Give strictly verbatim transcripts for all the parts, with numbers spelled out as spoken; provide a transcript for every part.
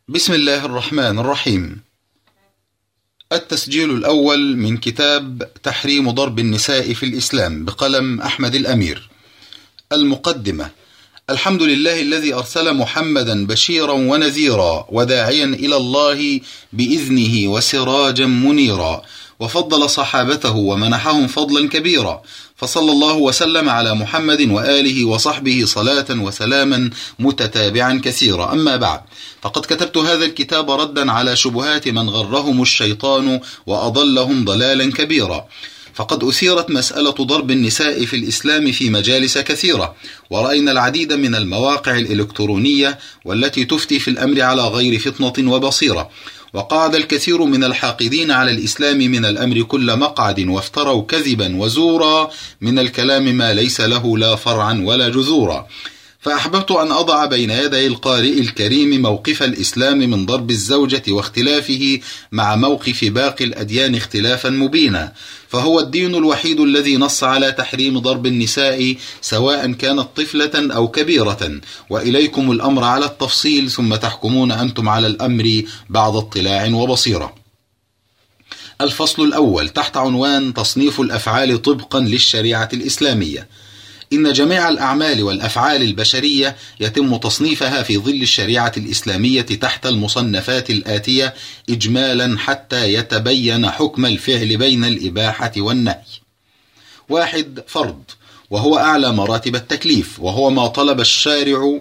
بسم الله الرحمن الرحيم. التسجيل الأول من كتاب تحريم ضرب النساء في الإسلام بقلم أحمد الأمير. المقدمة: الحمد لله الذي أرسل محمدا بشيرا ونذيرا وداعيا إلى الله بإذنه وسراجا منيرا، وفضل صحابته ومنحهم فضلا كبيرا، فصلى الله وسلم على محمد وآله وصحبه صلاة وسلاما متتابعا كثيرا. أما بعد، فقد كتبت هذا الكتاب ردا على شبهات من غرهم الشيطان وأضلهم ضلالا كبيرا. فقد أثيرت مسألة ضرب النساء في الإسلام في مجالس كثيرة، ورأينا العديد من المواقع الإلكترونية والتي تفتي في الأمر على غير فطنة وبصيرة، وقعد الكثير من الحاقدين على الإسلام من الأمر كل مقعد، وافتروا كذبا وزورا من الكلام ما ليس له لا فرعا ولا جذورا. فأحببت أن أضع بين يدي القارئ الكريم موقف الإسلام من ضرب الزوجة واختلافه مع موقف باقي الأديان اختلافا مبينا، فهو الدين الوحيد الذي نص على تحريم ضرب النساء سواء كانت طفلة أو كبيرة، وإليكم الأمر على التفصيل ثم تحكمون أنتم على الأمر بعد اطلاع وبصيرة. الفصل الأول تحت عنوان تصنيف الأفعال طبقا للشريعة الإسلامية. إن جميع الأعمال والأفعال البشرية يتم تصنيفها في ظل الشريعة الإسلامية تحت المصنفات الآتية إجمالا حتى يتبين حكم الفعل بين الإباحة والنهي. واحد: فرض، وهو أعلى مراتب التكليف، وهو ما طلب الشارع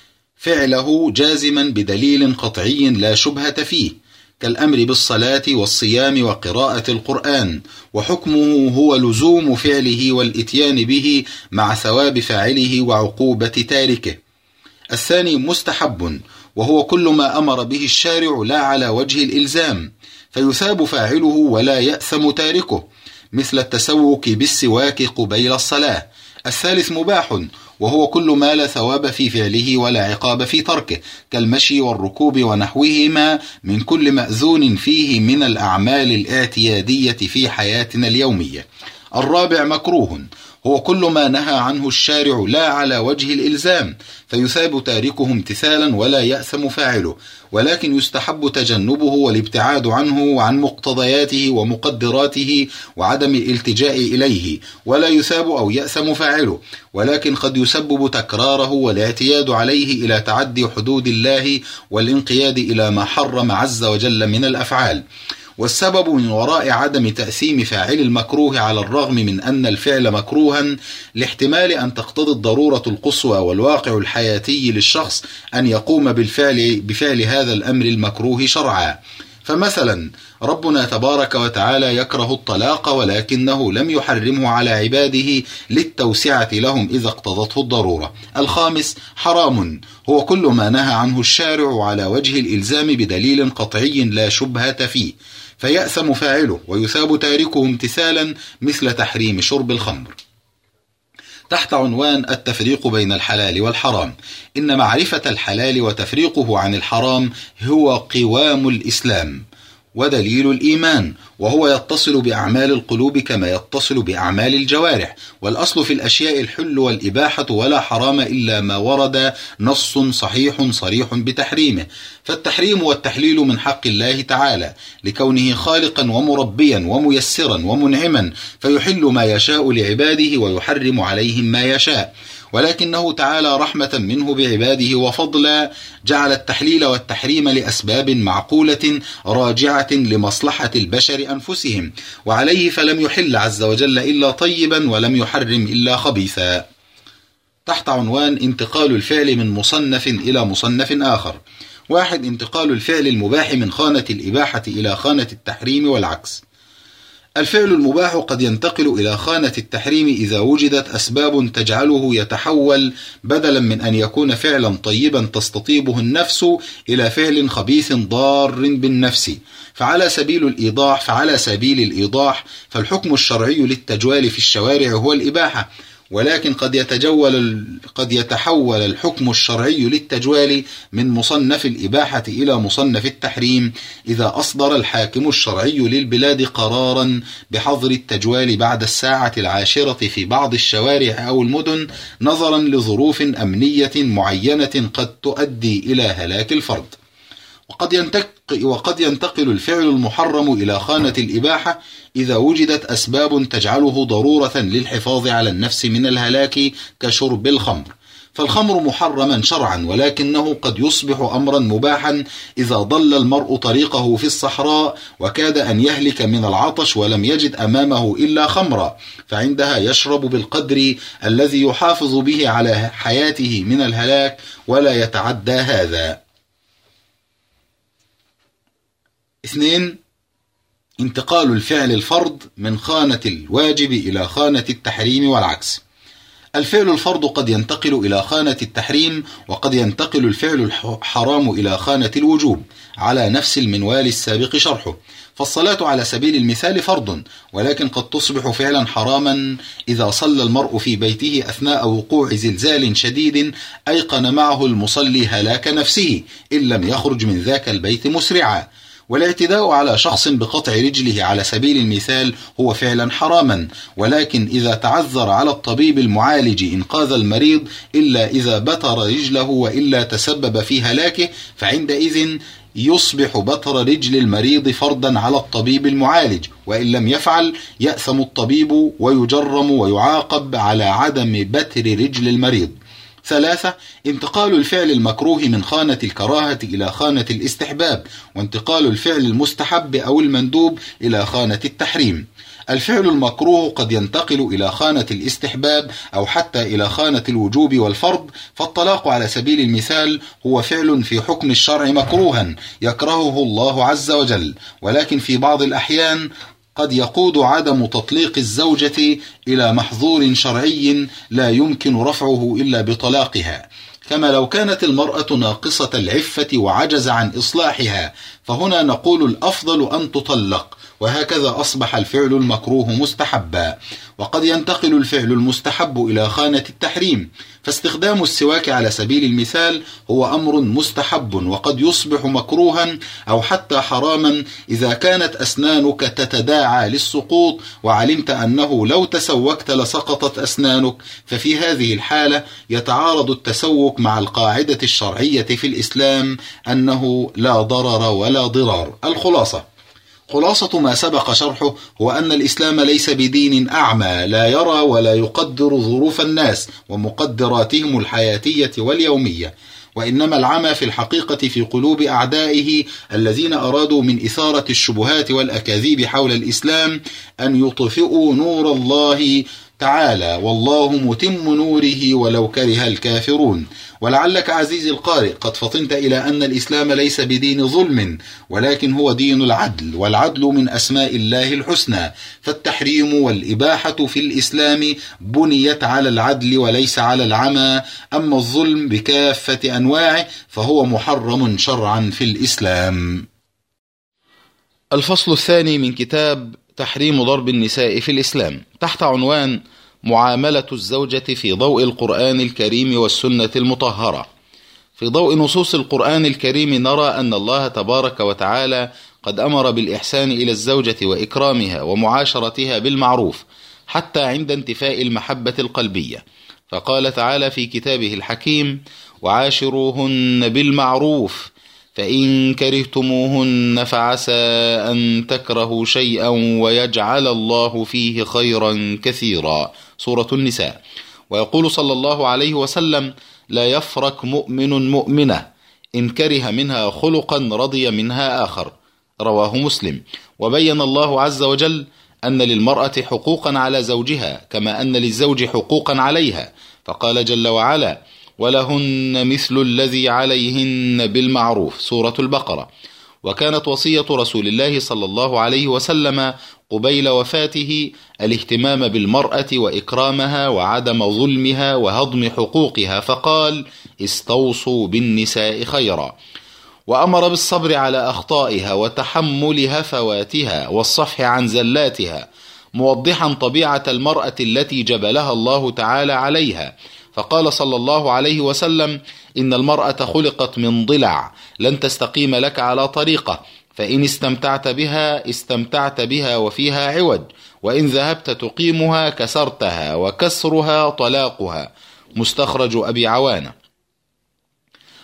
فعله جازما بدليل قطعي لا شبهة فيه، كالأمر بالصلاة والصيام وقراءة القرآن، وحكمه هو لزوم فعله والإتيان به مع ثواب فاعله وعقوبة تاركه. الثاني: مستحب، وهو كل ما أمر به الشارع لا على وجه الإلزام، فيثاب فاعله ولا يأثم تاركه، مثل التسوك بالسواك قبيل الصلاة. الثالث: مباح، وهو كل ما لا ثواب في فعله ولا عقاب في تركه، كالمشي والركوب ونحوهما من كل مأذون فيه من الأعمال الاعتيادية في حياتنا اليومية. الرابع: مكروه، هو كل ما نهى عنه الشارع لا على وجه الإلزام، فيثاب تاركه امتثالا ولا يأثم فاعله، ولكن يستحب تجنبه والابتعاد عنه وعن مقتضياته ومقدراته وعدم الالتجاء إليه، ولا يثاب أو يأثم فاعله، ولكن قد يسبب تكراره والاعتياد عليه إلى تعدي حدود الله والانقياد إلى ما حرم عز وجل من الأفعال. والسبب من وراء عدم تأثيم فاعل المكروه على الرغم من أن الفعل مكروها لاحتمال أن تقتضي الضرورة القصوى والواقع الحياتي للشخص أن يقوم بالفعل بفعل هذا الأمر المكروه شرعا. فمثلا ربنا تبارك وتعالى يكره الطلاق ولكنه لم يحرمه على عباده للتوسعة لهم إذا اقتضته الضرورة. الخامس: حرام، هو كل ما نهى عنه الشارع على وجه الإلزام بدليل قطعي لا شبهة فيه، فيأثم فاعله ويثاب تاركه امتثالا، مثل تحريم شرب الخمر. تحت عنوان التفريق بين الحلال والحرام. إن معرفة الحلال وتفريقه عن الحرام هو قوام الإسلام ودليل الإيمان، وهو يتصل بأعمال القلوب كما يتصل بأعمال الجوارح، والأصل في الأشياء الحل والإباحة، ولا حرام إلا ما ورد نص صحيح صريح بتحريمه، فالتحريم والتحليل من حق الله تعالى لكونه خالقا ومربيا وميسرا ومنعما، فيحل ما يشاء لعباده ويحرم عليهم ما يشاء، ولكنه تعالى رحمة منه بعباده وفضلا جعل التحليل والتحريم لأسباب معقولة راجعة لمصلحة البشر أنفسهم، وعليه فلم يحل عز وجل إلا طيبا ولم يحرم إلا خبيثا. تحت عنوان انتقال الفعل من مصنف إلى مصنف آخر. واحد: انتقال الفعل المباح من خانة الإباحة إلى خانة التحريم والعكس. الفعل المباح قد ينتقل إلى خانة التحريم إذا وجدت أسباب تجعله يتحول بدلا من أن يكون فعلا طيبا تستطيبه النفس إلى فعل خبيث ضار بالنفس. فعلى سبيل الإيضاح فعلى سبيل الإيضاح فالحكم الشرعي للتجوال في الشوارع هو الإباحة، ولكن قد يتجول قد يتحول الحكم الشرعي للتجوال من مصنف الإباحة إلى مصنف التحريم إذا أصدر الحاكم الشرعي للبلاد قرارا بحظر التجوال بعد الساعة العاشرة في بعض الشوارع أو المدن نظرا لظروف أمنية معينة قد تؤدي إلى هلاك الفرد. وقد ينتقل, وقد ينتقل الفعل المحرم إلى خانة الإباحة إذا وجدت أسباب تجعله ضرورة للحفاظ على النفس من الهلاك كشرب الخمر. فالخمر محرما شرعا، ولكنه قد يصبح أمرا مباحا إذا ضل المرء طريقه في الصحراء وكاد أن يهلك من العطش ولم يجد أمامه إلا خمرا، فعندها يشرب بالقدر الذي يحافظ به على حياته من الهلاك ولا يتعدى هذا. اثنين، انتقال الفعل الفرض من خانة الواجب إلى خانة التحريم والعكس. الفعل الفرض قد ينتقل إلى خانة التحريم، وقد ينتقل الفعل الحرام إلى خانة الوجوب على نفس المنوال السابق شرحه. فالصلاة على سبيل المثال فرض، ولكن قد تصبح فعلا حراما إذا صلى المرء في بيته أثناء وقوع زلزال شديد أيقن معه المصلي هلاك نفسه إن لم يخرج من ذاك البيت مسرعا. والاعتداء على شخص بقطع رجله على سبيل المثال هو فعلا حراما، ولكن إذا تعذر على الطبيب المعالج إنقاذ المريض إلا إذا بتر رجله وإلا تسبب في هلاكه، فعندئذ يصبح بتر رجل المريض فرضا على الطبيب المعالج، وإن لم يفعل يأثم الطبيب ويجرم ويعاقب على عدم بتر رجل المريض. ثلاثة، انتقال الفعل المكروه من خانة الكراهة إلى خانة الاستحباب، وانتقال الفعل المستحب أو المندوب إلى خانة التحريم. الفعل المكروه قد ينتقل إلى خانة الاستحباب أو حتى إلى خانة الوجوب والفرض. فالطلاق على سبيل المثال هو فعل في حكم الشرع مكروها يكرهه الله عز وجل، ولكن في بعض الأحيان قد يقود عدم تطليق الزوجة إلى محظور شرعي لا يمكن رفعه إلا بطلاقها، كما لو كانت المرأة ناقصة العفة وعجز عن إصلاحها، فهنا نقول الأفضل أن تطلق، وهكذا أصبح الفعل المكروه مستحبا. وقد ينتقل الفعل المستحب إلى خانة التحريم، فاستخدام السواك على سبيل المثال هو أمر مستحب، وقد يصبح مكروها أو حتى حراما إذا كانت أسنانك تتداعى للسقوط وعلمت أنه لو تسوكت لسقطت أسنانك، ففي هذه الحالة يتعارض التسوك مع القاعدة الشرعية في الإسلام أنه لا ضرر ولا ضرار. الخلاصة خلاصة ما سبق شرحه هو أن الإسلام ليس بدين أعمى لا يرى ولا يقدر ظروف الناس ومقدراتهم الحياتية واليومية، وإنما العمى في الحقيقة في قلوب أعدائه الذين أرادوا من إثارة الشبهات والأكاذيب حول الإسلام أن يطفئوا نور الله تعالى، والله متم نوره ولو كره الكافرون. ولعلك عزيزي القارئ قد فطنت إلى أن الإسلام ليس بدين ظلم، ولكن هو دين العدل، والعدل من أسماء الله الحسنى، فالتحريم والإباحة في الإسلام بنيت على العدل وليس على العمى. أما الظلم بكافة أنواعه فهو محرم شرعا في الإسلام. الفصل الثاني من كتاب تحريم ضرب النساء في الإسلام، تحت عنوان معاملة الزوجة في ضوء القرآن الكريم والسنة المطهرة. في ضوء نصوص القرآن الكريم نرى أن الله تبارك وتعالى قد أمر بالإحسان إلى الزوجة وإكرامها ومعاشرتها بالمعروف حتى عند انتفاء المحبة القلبية، فقال تعالى في كتابه الحكيم: وعاشروهن بالمعروف فإن كرهتموهن فعسى أن تكرهوا شيئا ويجعل الله فيه خيرا كثيرا. سورة النساء. ويقول صلى الله عليه وسلم: لا يفرق مؤمن مؤمنة إن كره منها خلقا رضي منها آخر. رواه مسلم. وبين الله عز وجل أن للمرأة حقوقا على زوجها كما أن للزوج حقوقا عليها، فقال جل وعلا: ولهن مثل الذي عليهن بالمعروف. سورة البقرة. وكانت وصية رسول الله صلى الله عليه وسلم قبيل وفاته الاهتمام بالمرأة وإكرامها وعدم ظلمها وهضم حقوقها، فقال: استوصوا بالنساء خيرا. وأمر بالصبر على أخطائها وتحمل هفواتها والصفح عن زلاتها، موضحا طبيعة المرأة التي جبلها الله تعالى عليها، فقال صلى الله عليه وسلم: إن المرأة خلقت من ضلع لن تستقيم لك على طريقة، فإن استمتعت بها استمتعت بها وفيها عوج، وإن ذهبت تقيمها كسرتها وكسرها طلاقها. مستخرج أبي عوانة.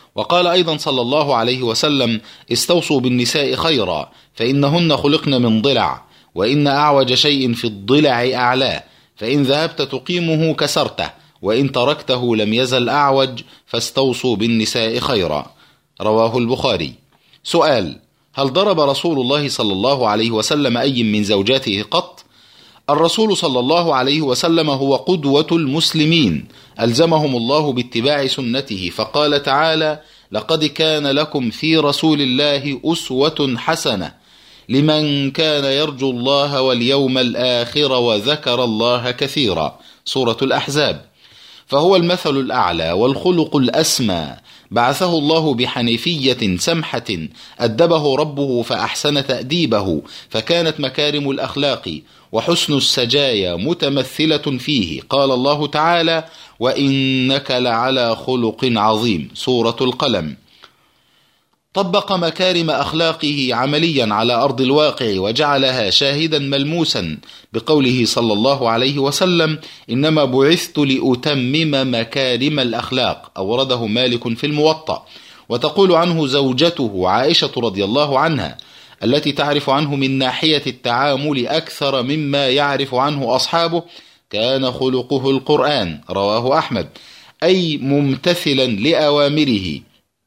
وقال أيضا صلى الله عليه وسلم: استوصوا بالنساء خيرا فإنهن خلقن من ضلع، وإن أعوج شيء في الضلع أعلاه، فإن ذهبت تقيمه كسرته، وإن تركته لم يزل أعوج، فاستوصوا بالنساء خيرا. رواه البخاري. سؤال: هل ضرب رسول الله صلى الله عليه وسلم أي من زوجاته قط؟ الرسول صلى الله عليه وسلم هو قدوة المسلمين، ألزمهم الله باتباع سنته، فقال تعالى: لقد كان لكم في رسول الله أسوة حسنة لمن كان يرجو الله واليوم الآخر وذكر الله كثيرا، سورة الأحزاب. فهو المثل الأعلى والخلق الأسمى، بعثه الله بحنيفية سمحة أدبه ربه فأحسن تأديبه، فكانت مكارم الأخلاق وحسن السجايا متمثلة فيه. قال الله تعالى: وإنك لعلى خلق عظيم، سورة القلم. طبق مكارم أخلاقه عمليا على أرض الواقع وجعلها شاهدا ملموسا بقوله صلى الله عليه وسلم: إنما بعثت لأتمم مكارم الأخلاق، أورده مالك في الموطأ. وتقول عنه زوجته عائشة رضي الله عنها، التي تعرف عنه من ناحية التعامل أكثر مما يعرف عنه أصحابه: كان خلقه القرآن، رواه أحمد، أي ممتثلا لأوامره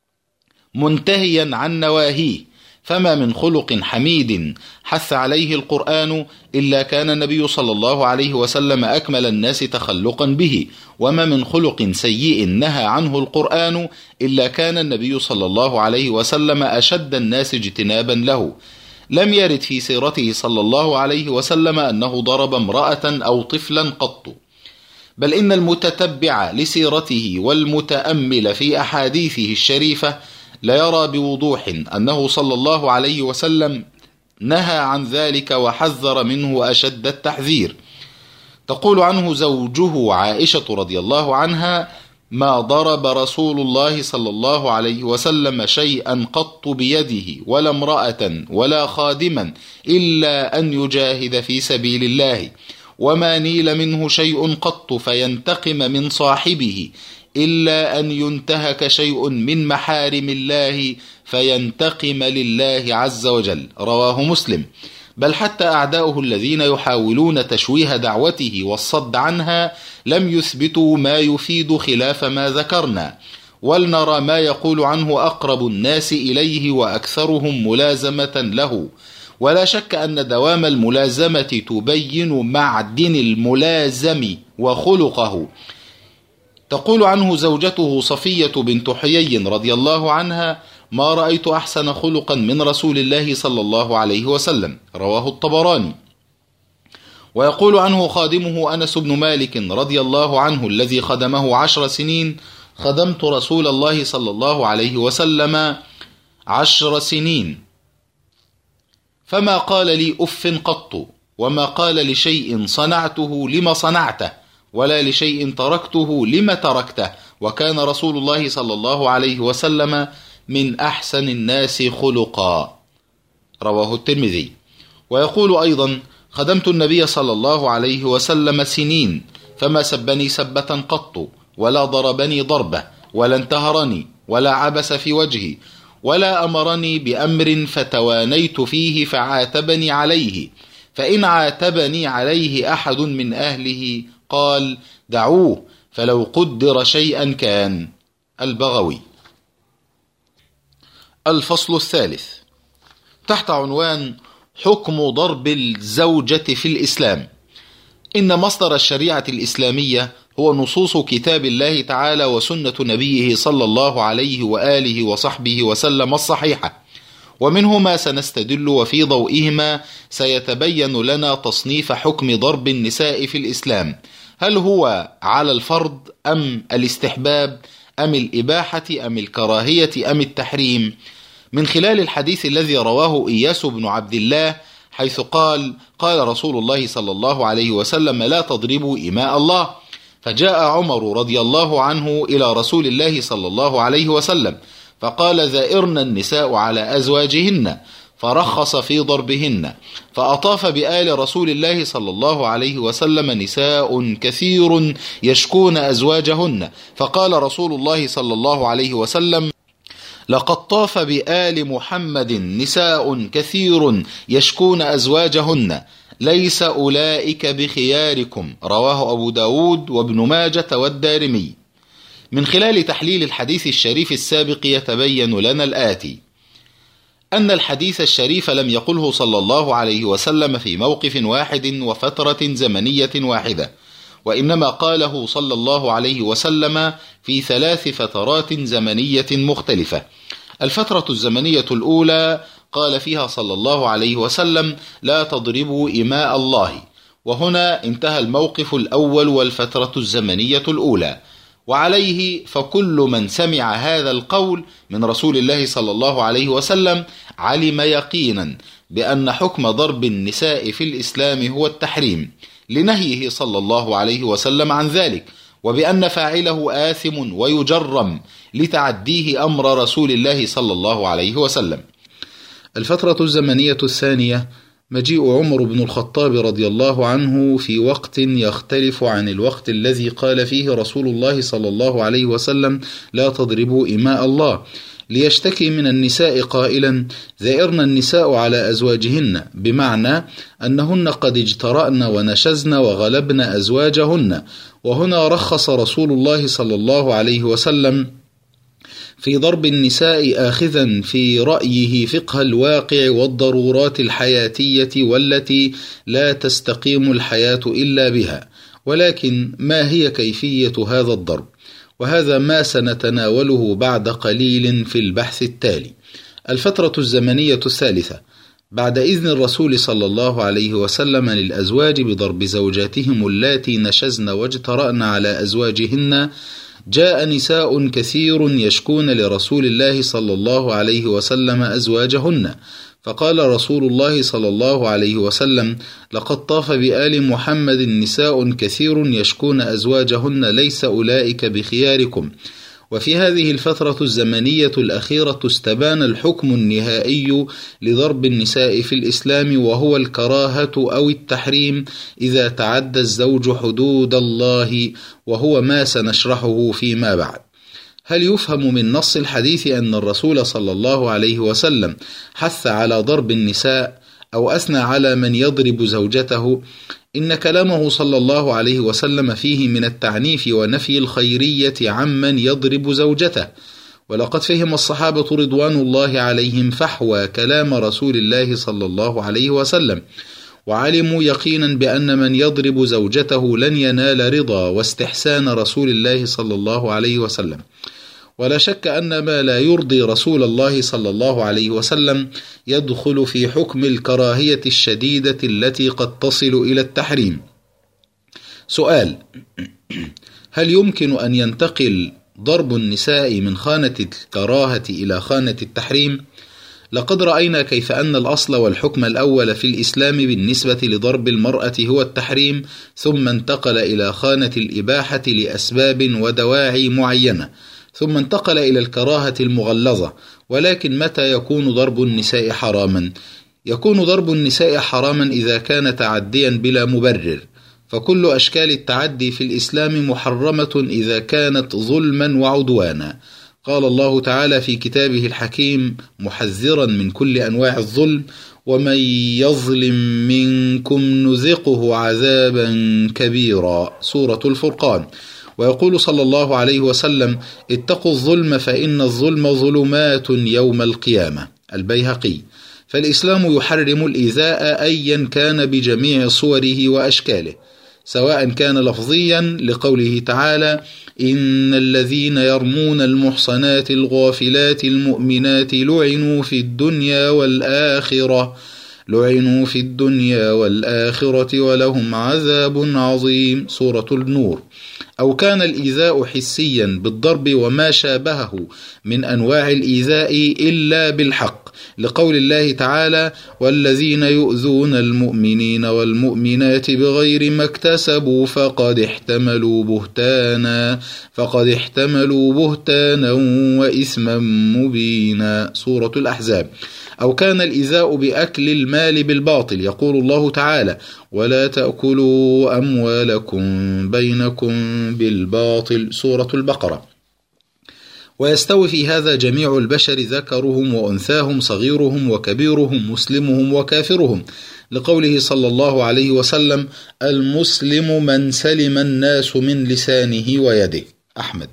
منتهيا عن نواهيه، فما من خلق حميد حث عليه القرآن إلا كان النبي صلى الله عليه وسلم أكمل الناس تخلقا به، وما من خلق سيء نهى عنه القرآن إلا كان النبي صلى الله عليه وسلم أشد الناس اجتنابا له. لم يرد في سيرته صلى الله عليه وسلم أنه ضرب امرأة أو طفلا قط، بل إن المتتبع لسيرته والمتأمل في أحاديثه الشريفة لا يرى بوضوح أنه صلى الله عليه وسلم نهى عن ذلك وحذر منه أشد التحذير. تقول عنه زوجه عائشة رضي الله عنها: ما ضرب رسول الله صلى الله عليه وسلم شيئا قط بيده ولا امرأة ولا خادما إلا أن يجاهد في سبيل الله، وما نيل منه شيء قط فينتقم من صاحبه إلا أن ينتهك شيء من محارم الله فينتقم لله عز وجل، رواه مسلم. بل حتى أعداؤه الذين يحاولون تشويه دعوته والصد عنها لم يثبتوا ما يفيد خلاف ما ذكرنا، ولنرى ما يقول عنه أقرب الناس إليه وأكثرهم ملازمة له. ولا شك أن دوام الملازمة تبين معدن الملازم وخلقه. تقول عنه زوجته صفية بنت حيي رضي الله عنها: ما رأيت أحسن خلقا من رسول الله صلى الله عليه وسلم، رواه الطبراني. ويقول عنه خادمه أنس بن مالك رضي الله عنه الذي خدمه عشر سنين: خدمت رسول الله صلى الله عليه وسلم عشر سنين فما قال لي أف قط، وما قال لشيء صنعته لما صنعته، ولا لشيء تركته لما تركته، وكان رسول الله صلى الله عليه وسلم من أحسن الناس خلقا، رواه الترمذي. ويقول أيضا: خدمت النبي صلى الله عليه وسلم سنين فما سبني سبة قط، ولا ضربني ضربة، ولا انتهرني، ولا عبس في وجهي، ولا أمرني بأمر فتوانيت فيه فعاتبني عليه، فإن عاتبني عليه أحد من أهله قال: دعوه فلو قدر شيئا كان. البغوي. الفصل الثالث تحت عنوان حكم ضرب الزوجة في الإسلام. إن مصدر الشريعة الإسلامية هو نصوص كتاب الله تعالى وسنة نبيه صلى الله عليه وآله وصحبه وسلم الصحيحة، ومنهما سنستدل وفي ضوئهما سيتبين لنا تصنيف حكم ضرب النساء في الإسلام، هل هو على الفرض أم الاستحباب أم الإباحة أم الكراهية أم التحريم، من خلال الحديث الذي رواه إياس بن عبد الله حيث قال: قال رسول الله صلى الله عليه وسلم: لا تضربوا إماء الله. فجاء عمر رضي الله عنه إلى رسول الله صلى الله عليه وسلم فقال: ذائرن النساء على أزواجهن، فرخص في ضربهن. فأطاف بآل رسول الله صلى الله عليه وسلم نساء كثير يشكون أزواجهن، فقال رسول الله صلى الله عليه وسلم: لقد طاف بآل محمد نساء كثير يشكون أزواجهن ليس أولئك بخياركم، رواه أبو داود وابن ماجة والدارمي. من خلال تحليل الحديث الشريف السابق يتبين لنا الآتي: أن الحديث الشريف لم يقله صلى الله عليه وسلم في موقف واحد وفترة زمنية واحدة، وإنما قاله صلى الله عليه وسلم في ثلاث فترات زمنية مختلفة. الفترة الزمنية الأولى قال فيها صلى الله عليه وسلم: لا تضربوا إماء الله، وهنا انتهى الموقف الأول والفترة الزمنية الأولى. وعليه فكل من سمع هذا القول من رسول الله صلى الله عليه وسلم علم يقينا بأن حكم ضرب النساء في الإسلام هو التحريم، لنهيه صلى الله عليه وسلم عن ذلك، وبأن فاعله آثم ويجرم لتعديه أمر رسول الله صلى الله عليه وسلم. الفترة الزمنية الثانية مجيء عمر بن الخطاب رضي الله عنه في وقت يختلف عن الوقت الذي قال فيه رسول الله صلى الله عليه وسلم: لا تضربوا إماء الله، ليشتكي من النساء قائلا: ذئرن النساء على أزواجهن، بمعنى أنهن قد اجترأن ونشزن وغلبن أزواجهن. وهنا رخص رسول الله صلى الله عليه وسلم في ضرب النساء آخذا في رأيه فقه الواقع والضرورات الحياتية والتي لا تستقيم الحياة إلا بها. ولكن ما هي كيفية هذا الضرب؟ وهذا ما سنتناوله بعد قليل في البحث التالي. الفترة الزمنية الثالثة بعد إذن الرسول صلى الله عليه وسلم للأزواج بضرب زوجاتهم اللاتي نشزن واجترأن على أزواجهن، جاء نساء كثير يشكون لرسول الله صلى الله عليه وسلم أزواجهن، فقال رسول الله صلى الله عليه وسلم: لقد طاف بآل محمد نساء كثير يشكون أزواجهن ليس أولئك بخياركم. وفي هذه الفترة الزمنية الأخيرة استبان الحكم النهائي لضرب النساء في الإسلام، وهو الكراهة أو التحريم إذا تعدى الزوج حدود الله، وهو ما سنشرحه فيما بعد. هل يفهم من نص الحديث أن الرسول صلى الله عليه وسلم حث على ضرب النساء أو أثنى على من يضرب زوجته؟ إن كلامه صلى الله عليه وسلم فيه من التعنيف ونفي الخيرية عمن يضرب زوجته. ولقد فهم الصحابة رضوان الله عليهم فحوى كلام رسول الله صلى الله عليه وسلم، وعلموا يقينا بأن من يضرب زوجته لن ينال رضا واستحسان رسول الله صلى الله عليه وسلم. ولا شك أن ما لا يرضي رسول الله صلى الله عليه وسلم يدخل في حكم الكراهية الشديدة التي قد تصل إلى التحريم. سؤال: هل يمكن أن ينتقل ضرب النساء من خانة الكراهة إلى خانة التحريم؟ لقد رأينا كيف أن الأصل والحكم الأول في الإسلام بالنسبة لضرب المرأة هو التحريم، ثم انتقل إلى خانة الإباحة لأسباب ودواعي معينة، ثم انتقل إلى الكراهة المغلظة. ولكن متى يكون ضرب النساء حراما؟ يكون ضرب النساء حراما إذا كان تعديا بلا مبرر، فكل أشكال التعدي في الإسلام محرمة إذا كانت ظلما وعدوانا. قال الله تعالى في كتابه الحكيم محذرا من كل أنواع الظلم: ومن يظلم منكم نذقه عذابا كبيرا، سورة الفرقان. ويقول صلى الله عليه وسلم: اتقوا الظلم فإن الظلم ظلمات يوم القيامة، البيهقي. فالإسلام يحرم الإيذاء أيا كان بجميع صوره وأشكاله، سواء كان لفظيا لقوله تعالى: إن الذين يرمون المحصنات الغافلات المؤمنات لعنوا في الدنيا والآخرة لعنوا في الدنيا والآخرة ولهم عذاب عظيم، سورة النور. أو كان الإيذاء حسيا بالضرب وما شابهه من أنواع الإيذاء إلا بالحق، لقول الله تعالى: والذين يؤذون المؤمنين والمؤمنات بغير ما اكتسبوا فقد احتملوا بهتانا فقد احتملوا بهتانا وإثما مبينا، سورة الأحزاب. أو كان الإيذاء بأكل المال بالباطل، يقول الله تعالى: ولا تأكلوا أموالكم بينكم بالباطل، سورة البقرة. ويستوي في هذا جميع البشر ذكرهم وأنثاهم صغيرهم وكبيرهم مسلمهم وكافرهم، لقوله صلى الله عليه وسلم: المسلم من سلم الناس من لسانه ويده. أحمد.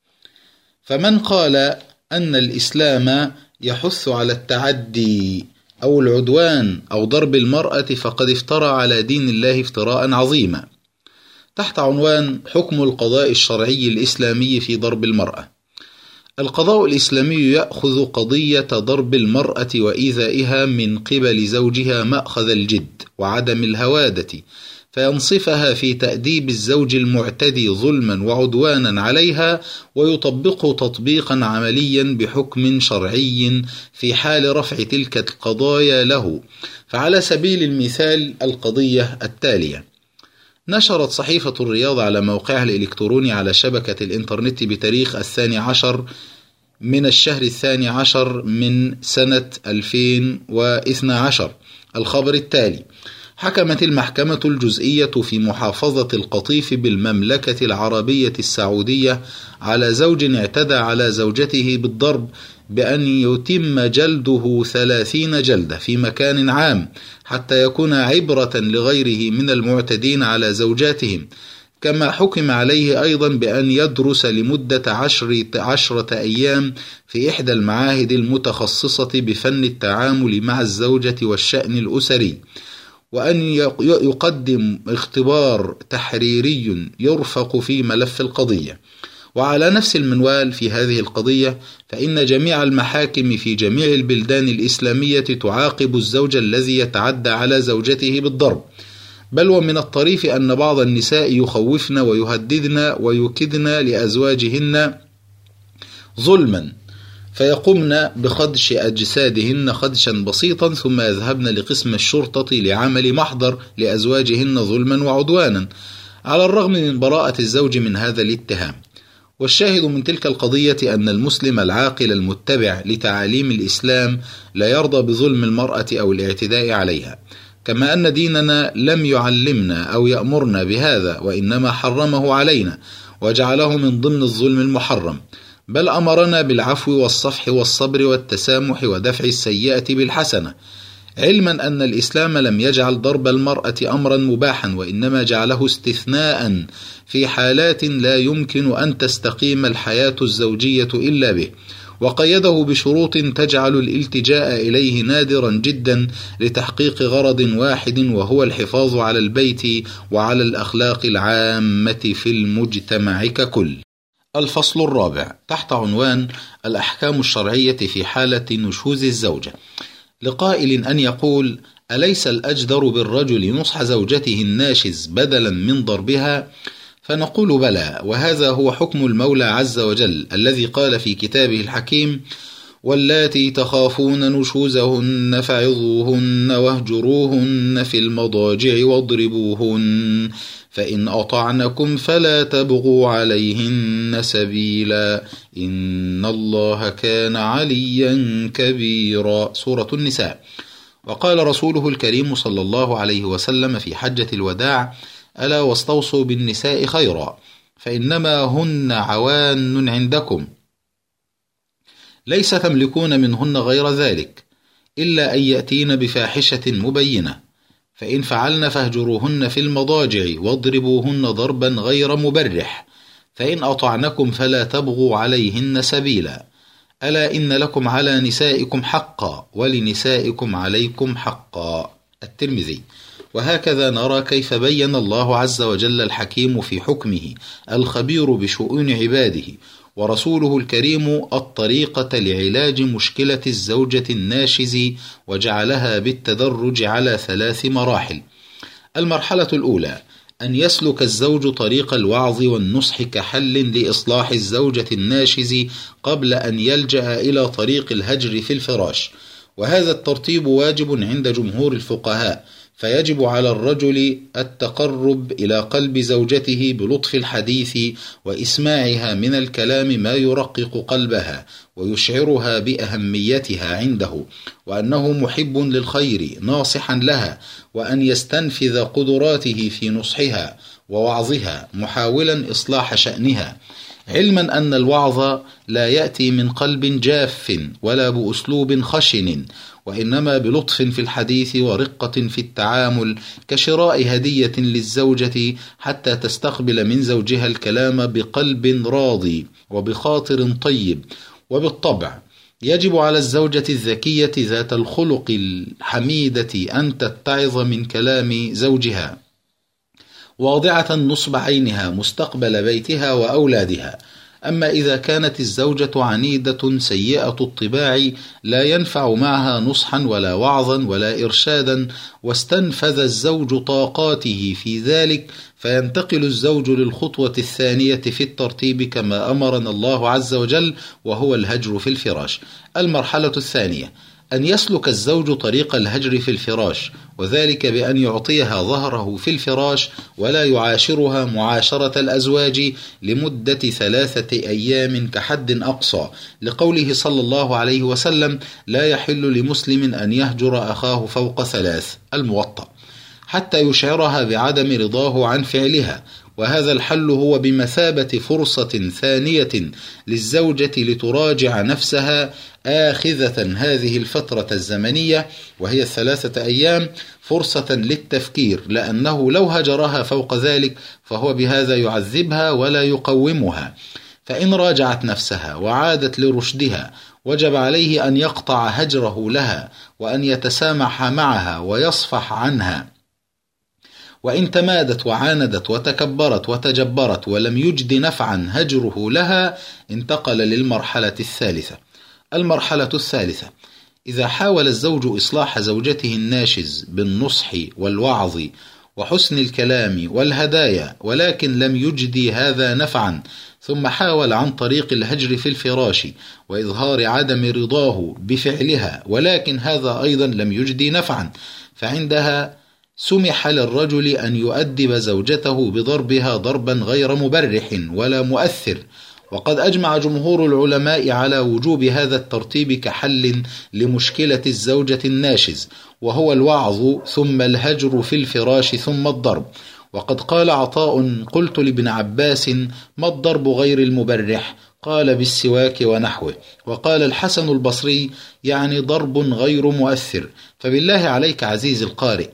فمن قال أن الإسلام يحث على التعدي أو العدوان أو ضرب المرأة فقد افترى على دين الله افتراء عظيما. تحت عنوان حكم القضاء الشرعي الإسلامي في ضرب المرأة. القضاء الإسلامي يأخذ قضية ضرب المرأة وإيذائها من قبل زوجها مأخذ الجد وعدم الهوادة، فينصفها في تأديب الزوج المعتدي ظلما وعدوانا عليها، ويطبقه تطبيقا عمليا بحكم شرعي في حال رفع تلك القضايا له. فعلى سبيل المثال القضية التالية: نشرت صحيفة الرياض على موقعها الإلكتروني على شبكة الإنترنت بتاريخ الثاني عشر من الشهر الثاني عشر من سنة ألفين واثني عشر الخبر التالي: حكمت المحكمة الجزئية في محافظة القطيف بالمملكة العربية السعودية على زوج اعتدى على زوجته بالضرب بأن يتم جلده ثلاثين جلدة في مكان عام حتى يكون عبرة لغيره من المعتدين على زوجاتهم. كما حكم عليه أيضا بأن يدرس لمدة عشر عشرة أيام في إحدى المعاهد المتخصصة بفن التعامل مع الزوجة والشأن الأسري، وأن يقدم اختبار تحريري يرفق في ملف القضية. وعلى نفس المنوال في هذه القضية، فإن جميع المحاكم في جميع البلدان الإسلامية تعاقب الزوج الذي يتعدى على زوجته بالضرب، بل ومن الطريف أن بعض النساء يخوفن ويهددن ويكدن لأزواجهن ظلما، فيقومن بخدش أجسادهن خدشا بسيطا ثم يذهبن لقسم الشرطة لعمل محضر لأزواجهن ظلما وعدوانا، على الرغم من براءة الزوج من هذا الاتهام. والشاهد من تلك القضية أن المسلم العاقل المتبع لتعاليم الإسلام لا يرضى بظلم المرأة أو الاعتداء عليها، كما أن ديننا لم يعلمنا أو يأمرنا بهذا، وإنما حرمه علينا وجعله من ضمن الظلم المحرم، بل أمرنا بالعفو والصفح والصبر والتسامح ودفع السيئة بالحسنة، علما أن الإسلام لم يجعل ضرب المرأة أمرا مباحا، وإنما جعله استثناء في حالات لا يمكن أن تستقيم الحياة الزوجية إلا به، وقيده بشروط تجعل الالتجاء إليه نادرا جدا لتحقيق غرض واحد، وهو الحفاظ على البيت وعلى الأخلاق العامة في المجتمع ككل. الفصل الرابع تحت عنوان الأحكام الشرعية في حالة نشوز الزوجة. لقائل أن يقول: أليس الأجدر بالرجل نصح زوجته الناشز بدلا من ضربها؟ فنقول: بلى، وهذا هو حكم المولى عز وجل الذي قال في كتابه الحكيم: واللاتي تخافون نشوزهن فعظوهن واهجروهن في المضاجع واضربوهن فإن أطعنكم فلا تبغوا عليهن سبيلا إن الله كان عليا كبيرا. سورة النساء. وقال رسوله الكريم صلى الله عليه وسلم في حجة الوداع: ألا واستوصوا بالنساء خيرا فإنما هن عوان عندكم، ليس تملكون منهن غير ذلك إلا أن يأتين بفاحشة مبينة، فإن فعلن فاهجروهن في المضاجع واضربوهن ضربا غير مبرح، فإن أطعنكم فلا تبغوا عليهن سبيلا. ألا إن لكم على نسائكم حقا ولنسائكم عليكم حقا. الترمذي. وهكذا نرى كيف بين الله عز وجل الحكيم في حكمه الخبير بشؤون عباده ورسوله الكريم الطريقة لعلاج مشكلة الزوجة الناشز، وجعلها بالتدرج على ثلاث مراحل. المرحلة الأولى: أن يسلك الزوج طريق الوعظ والنصح كحل لإصلاح الزوجة الناشز قبل أن يلجأ إلى طريق الهجر في الفراش، وهذا الترتيب واجب عند جمهور الفقهاء، فيجب على الرجل التقرب إلى قلب زوجته بلطف الحديث وإسماعها من الكلام ما يرقق قلبها ويشعرها بأهميتها عنده، وأنه محب للخير ناصحا لها، وأن يستنفذ قدراته في نصحها ووعظها محاولا إصلاح شأنها. علما أن الوعظ لا يأتي من قلب جاف ولا بأسلوب خشن، وإنما بلطف في الحديث ورقة في التعامل، كشراء هدية للزوجة حتى تستقبل من زوجها الكلام بقلب راضي وبخاطر طيب. وبالطبع يجب على الزوجة الذكية ذات الخلق الحميدة أن تتعظ من كلام زوجها، واضعة نصب عينها مستقبل بيتها وأولادها. أما إذا كانت الزوجة عنيدة سيئة الطباع لا ينفع معها نصحا ولا وعظا ولا إرشادا، واستنفذ الزوج طاقاته في ذلك، فينتقل الزوج للخطوة الثانية في الترتيب كما أمرنا الله عز وجل، وهو الهجر في الفراش. المرحلة الثانية أن يسلك الزوج طريق الهجر في الفراش، وذلك بأن يعطيها ظهره في الفراش ولا يعاشرها معاشرة الأزواج لمدة ثلاثة أيام كحد أقصى، لقوله صلى الله عليه وسلم: لا يحل لمسلم أن يهجر أخاه فوق ثلاث، الموطأ، حتى يشعرها بعدم رضاه عن فعلها. وهذا الحل هو بمثابة فرصة ثانية للزوجة لتراجع نفسها، آخذة هذه الفترة الزمنية وهي الثلاثة أيام فرصة للتفكير، لأنه لو هجرها فوق ذلك فهو بهذا يعذبها ولا يقومها. فإن راجعت نفسها وعادت لرشدها وجب عليه أن يقطع هجره لها وأن يتسامح معها ويصفح عنها. وإن تمادت وعاندت وتكبرت وتجبرت ولم يجد نفعا هجره لها، انتقل للمرحلة الثالثة. المرحلة الثالثة: إذا حاول الزوج إصلاح زوجته الناشز بالنصح والوعظ وحسن الكلام والهدايا ولكن لم يجدي هذا نفعا، ثم حاول عن طريق الهجر في الفراش وإظهار عدم رضاه بفعلها ولكن هذا أيضا لم يجدي نفعا، فعندها سمح للرجل أن يؤدب زوجته بضربها ضربا غير مبرح ولا مؤثر. وقد أجمع جمهور العلماء على وجوب هذا الترتيب كحل لمشكلة الزوجة الناشز، وهو الوعظ ثم الهجر في الفراش ثم الضرب. وقد قال عطاء: قلت لابن عباس: ما الضرب غير المبرح؟ قال: بالسواك ونحوه. وقال الحسن البصري: يعني ضرب غير مؤثر. فبالله عليك عزيز القارئ،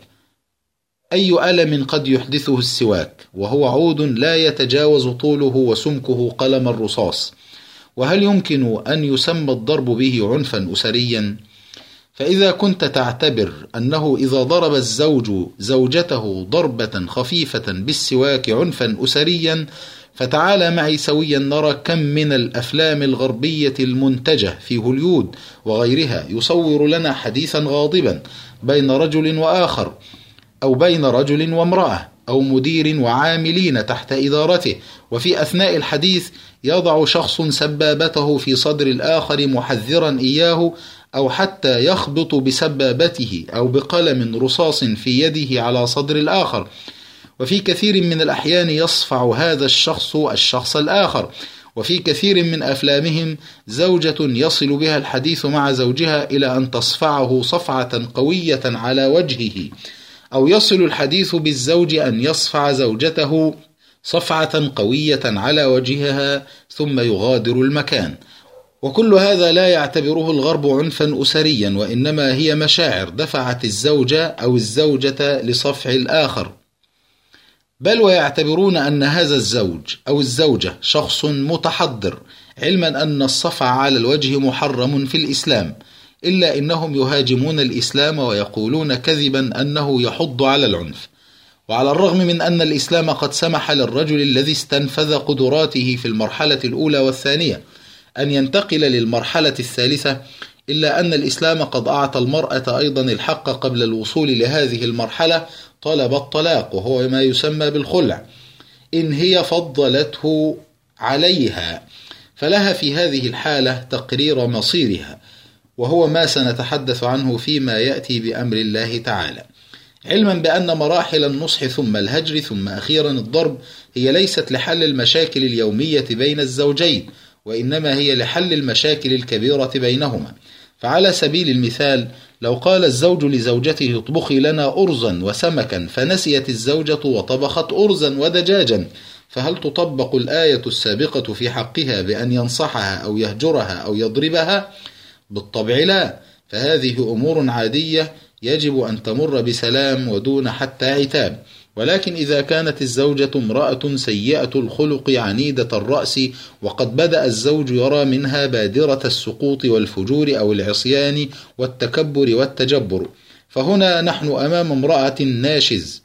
أي ألم قد يحدثه السواك وهو عود لا يتجاوز طوله وسمكه قلم الرصاص؟ وهل يمكن أن يسمى الضرب به عنفا أسريا؟ فإذا كنت تعتبر أنه إذا ضرب الزوج زوجته ضربة خفيفة بالسواك عنفا أسريا، فتعالى معي سويا نرى كم من الأفلام الغربية المنتجة في هوليود وغيرها يصور لنا حديثا غاضبا بين رجل وآخر، أو بين رجل وامرأة، أو مدير وعاملين تحت إدارته، وفي أثناء الحديث يضع شخص سبابته في صدر الآخر محذرا إياه، أو حتى يخبط بسبابته أو بقلم رصاص في يده على صدر الآخر. وفي كثير من الأحيان يصفع هذا الشخص الشخص الآخر. وفي كثير من أفلامهم زوجة يصل بها الحديث مع زوجها إلى أن تصفعه صفعة قوية على وجهه، أو يصل الحديث بالزوج أن يصفع زوجته صفعة قوية على وجهها ثم يغادر المكان. وكل هذا لا يعتبره الغرب عنفا أسريا، وإنما هي مشاعر دفعت الزوجة أو الزوجة لصفع الآخر، بل ويعتبرون أن هذا الزوج أو الزوجة شخص متحضر، علما أن الصفع على الوجه محرم في الإسلام، إلا إنهم يهاجمون الإسلام ويقولون كذبا أنه يحض على العنف. وعلى الرغم من أن الإسلام قد سمح للرجل الذي استنفذ قدراته في المرحلة الأولى والثانية أن ينتقل للمرحلة الثالثة، إلا أن الإسلام قد أعطى المرأة أيضا الحق قبل الوصول لهذه المرحلة طلب الطلاق، وهو ما يسمى بالخلع، إن هي فضلته عليها، فلها في هذه الحالة تقرير مصيرها، وهو ما سنتحدث عنه فيما يأتي بأمر الله تعالى. علما بأن مراحل النصح ثم الهجر ثم أخيرا الضرب هي ليست لحل المشاكل اليومية بين الزوجين، وإنما هي لحل المشاكل الكبيرة بينهما. فعلى سبيل المثال، لو قال الزوج لزوجته: اطبخي لنا أرزا وسمكا، فنسيت الزوجة وطبخت أرزا ودجاجا، فهل تطبق الآية السابقة في حقها بأن ينصحها أو يهجرها أو يضربها؟ بالطبع لا، فهذه أمور عادية يجب أن تمر بسلام ودون حتى عتاب. ولكن إذا كانت الزوجة امرأة سيئة الخلق عنيدة الرأس، وقد بدأ الزوج يرى منها بادرة السقوط والفجور أو العصيان والتكبر والتجبر، فهنا نحن أمام امرأة ناشز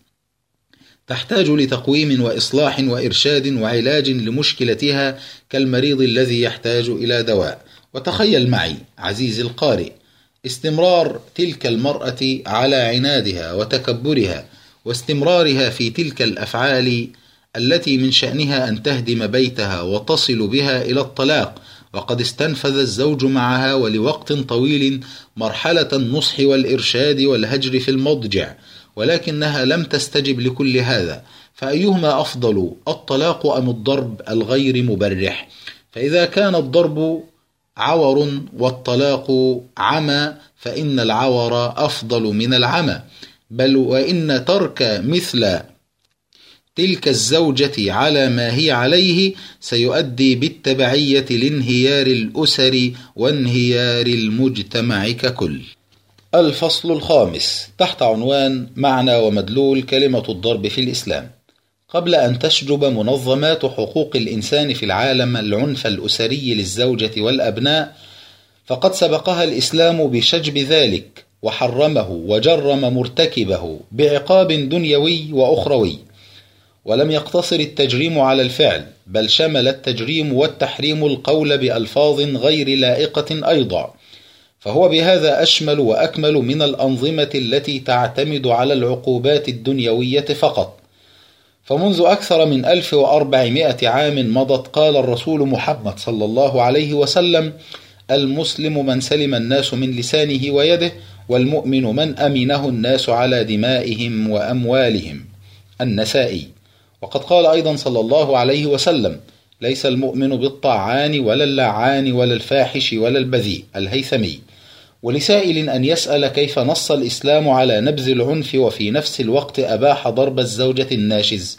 تحتاج لتقويم وإصلاح وإرشاد وعلاج لمشكلتها كالمريض الذي يحتاج إلى دواء. وتخيل معي عزيزي القارئ استمرار تلك المرأة على عنادها وتكبرها واستمرارها في تلك الأفعال التي من شأنها أن تهدم بيتها وتصل بها إلى الطلاق، وقد استنفذ الزوج معها ولوقت طويل مرحلة النصح والإرشاد والهجر في المضجع، ولكنها لم تستجب لكل هذا، فأيهما أفضل، الطلاق أم الضرب الغير مبرح؟ فإذا كان الضرب عور والطلاق عمى فإن العور أفضل من العمى، بل وإن ترك مثل تلك الزوجة على ما هي عليه سيؤدي بالتبعية لانهيار الأسر وانهيار المجتمع ككل. الفصل الخامس تحت عنوان معنى ومدلول كلمة الضرب في الإسلام. قبل أن تشجب منظمات حقوق الإنسان في العالم العنف الأسري للزوجة والأبناء، فقد سبقها الإسلام بشجب ذلك وحرمه وجرم مرتكبه بعقاب دنيوي وأخروي. ولم يقتصر التجريم على الفعل، بل شمل التجريم والتحريم القول بألفاظ غير لائقة أيضا، فهو بهذا أشمل وأكمل من الأنظمة التي تعتمد على العقوبات الدنيوية فقط. فمنذ أكثر من ألف وأربعمائة عام مضت قال الرسول محمد صلى الله عليه وسلم: المسلم من سلم الناس من لسانه ويده، والمؤمن من أمنه الناس على دمائهم وأموالهم. النسائي. وقد قال أيضا صلى الله عليه وسلم: ليس المؤمن بالطاعان ولا اللعان ولا الفاحش ولا البذيء. الهيثمي. ولسائل أن يسأل كيف نص الإسلام على نبذ العنف وفي نفس الوقت أباح ضرب الزوجة الناشز؟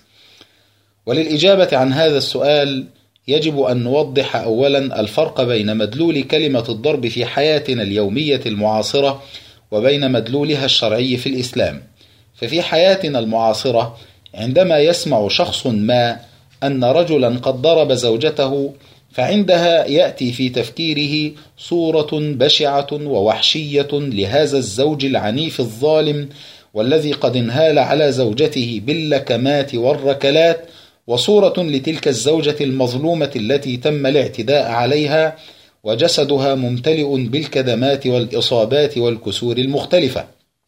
وللإجابة عن هذا السؤال يجب أن نوضح أولا الفرق بين مدلول كلمة الضرب في حياتنا اليومية المعاصرة وبين مدلولها الشرعي في الإسلام. ففي حياتنا المعاصرة عندما يسمع شخص ما أن رجلا قد ضرب زوجته، فعندها يأتي في تفكيره صورة بشعة ووحشية لهذا الزوج العنيف الظالم والذي قد انهال على زوجته باللكمات والركلات، وصورة لتلك الزوجة المظلومة التي تم الاعتداء عليها وجسدها ممتلئ بالكدمات والإصابات والكسور المختلفة.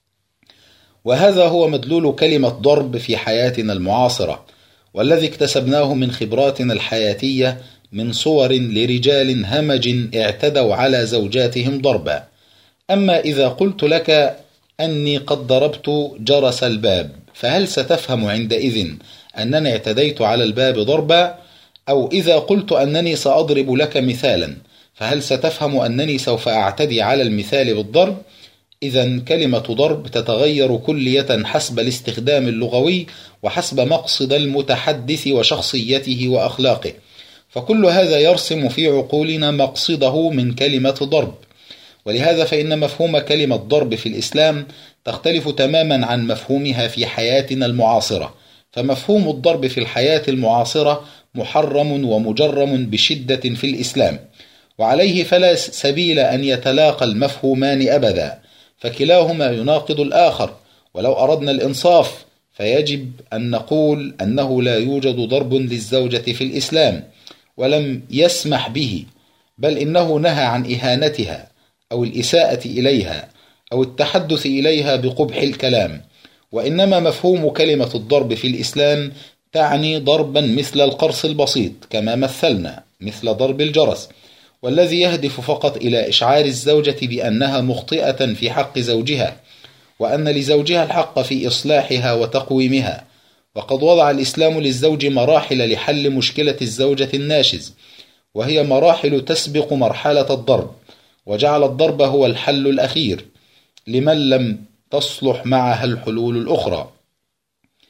وهذا هو مدلول كلمة ضرب في حياتنا المعاصرة، والذي اكتسبناه من خبراتنا الحياتية من صور لرجال همج اعتدوا على زوجاتهم ضربا. أما إذا قلت لك أني قد ضربت جرس الباب، فهل ستفهم عندئذ أنني اعتديت على الباب ضربا؟ أو إذا قلت أنني سأضرب لك مثالا، فهل ستفهم أنني سوف أعتدي على المثال بالضرب؟ إذن كلمة ضرب تتغير كلية حسب الاستخدام اللغوي وحسب مقصد المتحدث وشخصيته وأخلاقه، فكل هذا يرسم في عقولنا مقصده من كلمة ضرب. ولهذا فإن مفهوم كلمة ضرب في الإسلام تختلف تماما عن مفهومها في حياتنا المعاصرة. فمفهوم الضرب في الحياة المعاصرة محرم ومجرم بشدة في الإسلام، وعليه فلا سبيل أن يتلاقى المفهومان أبدا، فكلاهما يناقض الآخر. ولو أردنا الإنصاف فيجب أن نقول أنه لا يوجد ضرب للزوجة في الإسلام، ولم يسمح به، بل إنه نهى عن إهانتها أو الإساءة إليها أو التحدث إليها بقبح الكلام. وإنما مفهوم كلمة الضرب في الإسلام تعني ضربا مثل القرص البسيط كما مثلنا، مثل ضرب الجرس، والذي يهدف فقط إلى إشعار الزوجة بأنها مخطئة في حق زوجها، وأن لزوجها الحق في إصلاحها وتقويمها. وقد وضع الإسلام للزوج مراحل لحل مشكلة الزوجة الناشز، وهي مراحل تسبق مرحلة الضرب، وجعل الضرب هو الحل الأخير لمن لم تصلح معها الحلول الأخرى.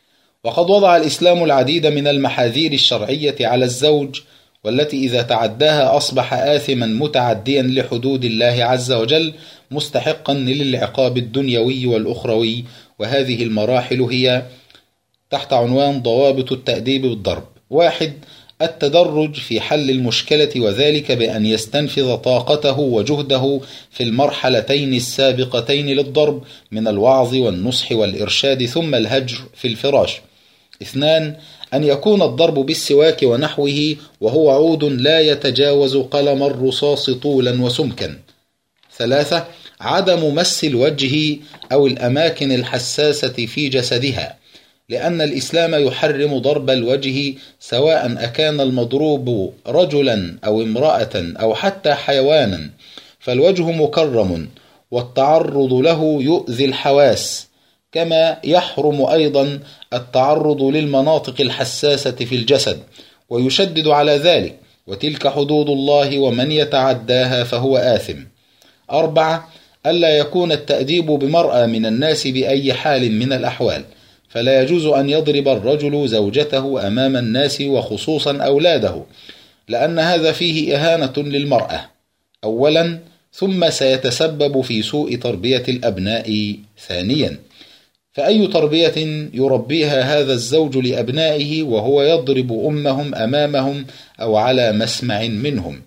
وقد وضع الإسلام العديد من المحاذير الشرعية على الزوج، والتي إذا تعداها أصبح آثما متعديا لحدود الله عز وجل مستحقا للعقاب الدنيوي والأخروي. وهذه المراحل هي تحت عنوان ضوابط التأديب بالضرب. واحد: التدرج في حل المشكلة، وذلك بأن يستنفذ طاقته وجهده في المرحلتين السابقتين للضرب من الوعظ والنصح والإرشاد ثم الهجر في الفراش. اثنان: أن يكون الضرب بالسواك ونحوه وهو عود لا يتجاوز قلم الرصاص طولا وسمكا. ثلاثة: عدم مس الوجه أو الأماكن الحساسة في جسدها، لأن الإسلام يحرم ضرب الوجه سواء أكان المضروب رجلا أو امرأة أو حتى حيوانا، فالوجه مكرم والتعرض له يؤذي الحواس، كما يحرم أيضا التعرض للمناطق الحساسة في الجسد، ويشدد على ذلك: وتلك حدود الله ومن يتعداها فهو آثم. أربعة: ألا يكون التأديب بمرأة من الناس بأي حال من الأحوال، فلا يجوز أن يضرب الرجل زوجته أمام الناس وخصوصا أولاده، لأن هذا فيه إهانة للمرأة أولا، ثم سيتسبب في سوء تربية الأبناء ثانيا. فأي تربية يربيها هذا الزوج لأبنائه وهو يضرب أمهم أمامهم أو على مسمع منهم؟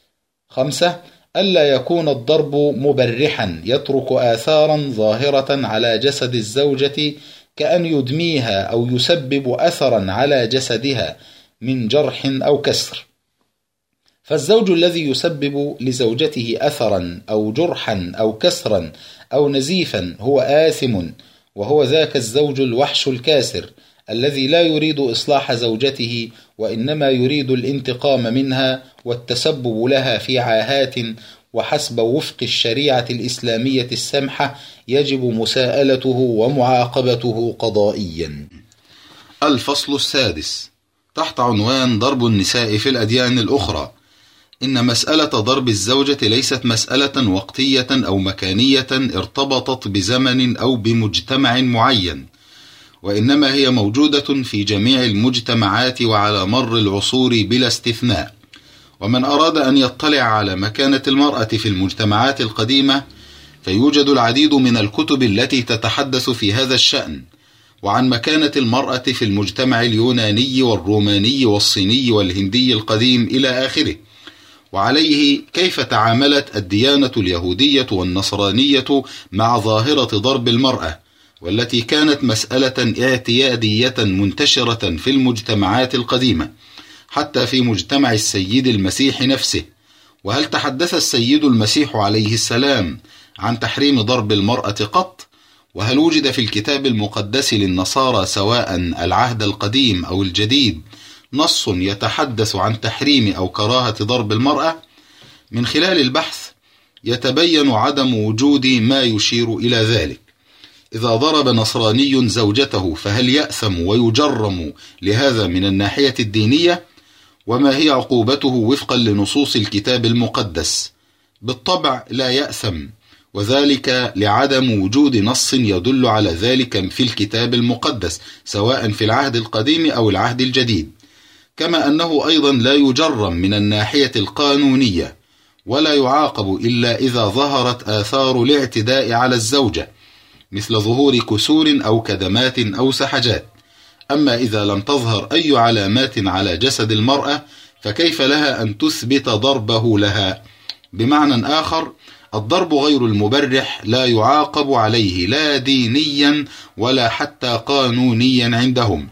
خمسة: ألا يكون الضرب مبرحا يترك آثارا ظاهرة على جسد الزوجة، كأن يدميها أو يسبب أثرا على جسدها من جرح أو كسر. فالزوج الذي يسبب لزوجته أثرا أو جرحا أو كسرا أو نزيفا هو آثم، وهو ذاك الزوج الوحش الكاسر الذي لا يريد إصلاح زوجته، وإنما يريد الانتقام منها والتسبب لها في عاهات، وحسب وفق الشريعة الإسلامية السمحة يجب مساءلته ومعاقبته قضائيا. الفصل السادس تحت عنوان ضرب النساء في الأديان الأخرى. إن مسألة ضرب الزوجة ليست مسألة وقتية أو مكانية ارتبطت بزمن أو بمجتمع معين، وإنما هي موجودة في جميع المجتمعات وعلى مر العصور بلا استثناء. ومن أراد أن يطلع على مكانة المرأة في المجتمعات القديمة فيوجد العديد من الكتب التي تتحدث في هذا الشأن، وعن مكانة المرأة في المجتمع اليوناني والروماني والصيني والهندي القديم إلى آخره، وعليه كيف تعاملت الديانة اليهودية والنصرانية مع ظاهرة ضرب المرأة، والتي كانت مسألة اعتيادية منتشرة في المجتمعات القديمة حتى في مجتمع السيد المسيح نفسه. وهل تحدث السيد المسيح عليه السلام عن تحريم ضرب المرأة قط؟ وهل وجد في الكتاب المقدس للنصارى سواء العهد القديم أو الجديد نص يتحدث عن تحريم أو كراهة ضرب المرأة؟ من خلال البحث يتبين عدم وجود ما يشير إلى ذلك. إذا ضرب نصراني زوجته فهل يأثم ويجرم لهذا من الناحية الدينية؟ وما هي عقوبته وفقا لنصوص الكتاب المقدس؟ بالطبع لا يأثم، وذلك لعدم وجود نص يدل على ذلك في الكتاب المقدس سواء في العهد القديم أو العهد الجديد، كما أنه أيضا لا يجرم من الناحية القانونية، ولا يعاقب إلا إذا ظهرت آثار الاعتداء على الزوجة مثل ظهور كسور أو كدمات أو سحجات. أما إذا لم تظهر أي علامات على جسد المرأة فكيف لها أن تثبت ضربه لها؟ بمعنى آخر، الضرب غير المبرح لا يعاقب عليه لا دينيا ولا حتى قانونيا عندهم.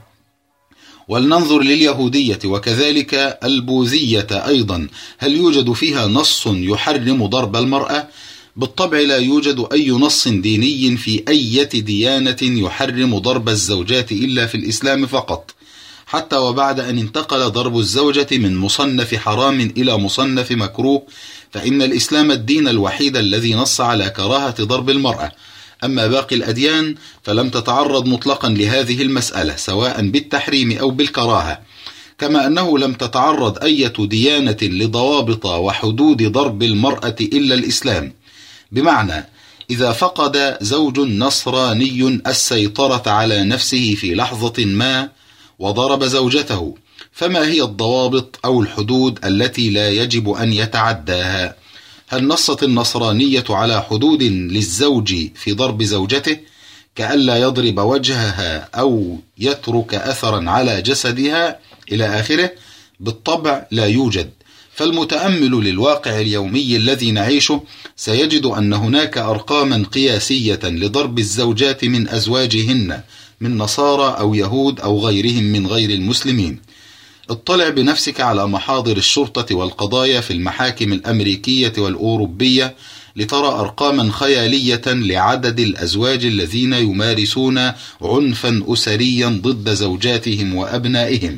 ولننظر لليهودية وكذلك البوذية أيضا، هل يوجد فيها نص يحرم ضرب المرأة؟ بالطبع لا يوجد أي نص ديني في أي ديانة يحرم ضرب الزوجات إلا في الإسلام فقط، حتى وبعد أن انتقل ضرب الزوجة من مصنف حرام إلى مصنف مكروه، فإن الإسلام الدين الوحيد الذي نص على كراهة ضرب المرأة. أما باقي الأديان فلم تتعرض مطلقا لهذه المسألة سواء بالتحريم أو بالكراهة، كما أنه لم تتعرض أي ديانة لضوابط وحدود ضرب المرأة إلا الإسلام. بمعنى إذا فقد زوج نصراني السيطرة على نفسه في لحظة ما وضرب زوجته، فما هي الضوابط أو الحدود التي لا يجب أن يتعداها؟ هل نصت النصرانية على حدود للزوج في ضرب زوجته كألا يضرب وجهها أو يترك أثرا على جسدها إلى آخره؟ بالطبع لا يوجد. فالمتأمل للواقع اليومي الذي نعيشه سيجد أن هناك أرقاما قياسية لضرب الزوجات من أزواجهن من نصارى أو يهود أو غيرهم من غير المسلمين. اطلع بنفسك على محاضر الشرطة والقضايا في المحاكم الأمريكية والأوروبية لترى أرقاما خيالية لعدد الأزواج الذين يمارسون عنفا أسريا ضد زوجاتهم وأبنائهم.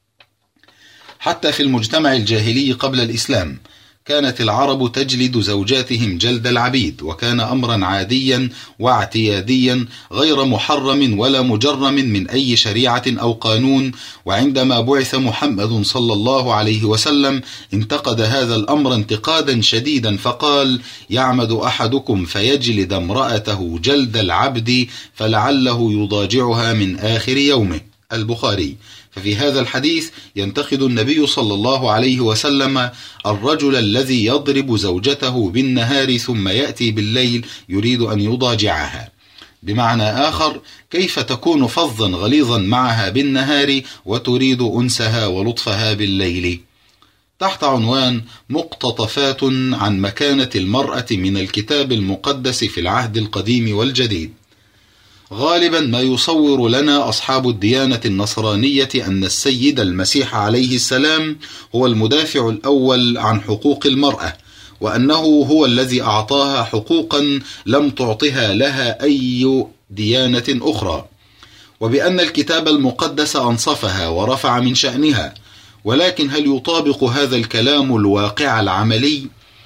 حتى في المجتمع الجاهلي قبل الإسلام كانت العرب تجلد زوجاتهم جلد العبيد، وكان أمرا عاديا واعتياديا غير محرم ولا مجرم من أي شريعة أو قانون. وعندما بعث محمد صلى الله عليه وسلم انتقد هذا الأمر انتقادا شديدا فقال: يعمد أحدكم فيجلد امرأته جلد العبد فلعله يضاجعها من آخر يومه. البخاري. ففي هذا الحديث ينتقد النبي صلى الله عليه وسلم الرجل الذي يضرب زوجته بالنهار ثم يأتي بالليل يريد أن يضاجعها. بمعنى آخر، كيف تكون فظا غليظا معها بالنهار وتريد أنسها ولطفها بالليل؟ تحت عنوان مقتطفات عن مكانة المرأة من الكتاب المقدس في العهد القديم والجديد. غالبا ما يصور لنا أصحاب الديانة النصرانية أن السيد المسيح عليه السلام هو المدافع الأول عن حقوق المرأة، وأنه هو الذي أعطاها حقوقا لم تعطها لها أي ديانة أخرى، وبأن الكتاب المقدس أنصفها ورفع من شأنها. ولكن هل يطابق هذا الكلام الواقع العملي؟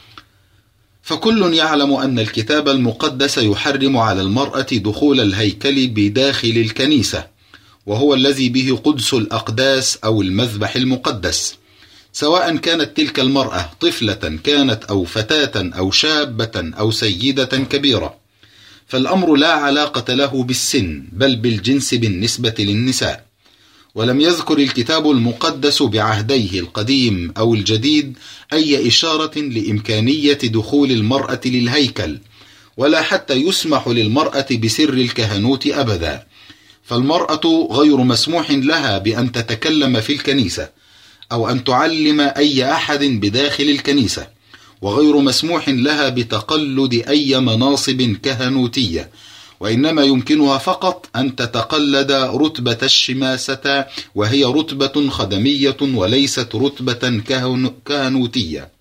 فكل يعلم أن الكتاب المقدس يحرم على المرأة دخول الهيكل بداخل الكنيسة، وهو الذي به قدس الأقداس أو المذبح المقدس، سواء كانت تلك المرأة طفلة كانت أو فتاة أو شابة أو سيدة كبيرة. فالأمر لا علاقة له بالسن بل بالجنس بالنسبة للنساء. ولم يذكر الكتاب المقدس بعهديه القديم أو الجديد أي إشارة لإمكانية دخول المرأة للهيكل، ولا حتى يسمح للمرأة بسر الكهنوت أبدا. فالمرأة غير مسموح لها بأن تتكلم في الكنيسة أو أن تعلم أي أحد بداخل الكنيسة، وغير مسموح لها بتقلد أي مناصب كهنوتية، وإنما يمكنها فقط أن تتقلد رتبة الشماسة، وهي رتبة خدمية وليست رتبة كهنوتية.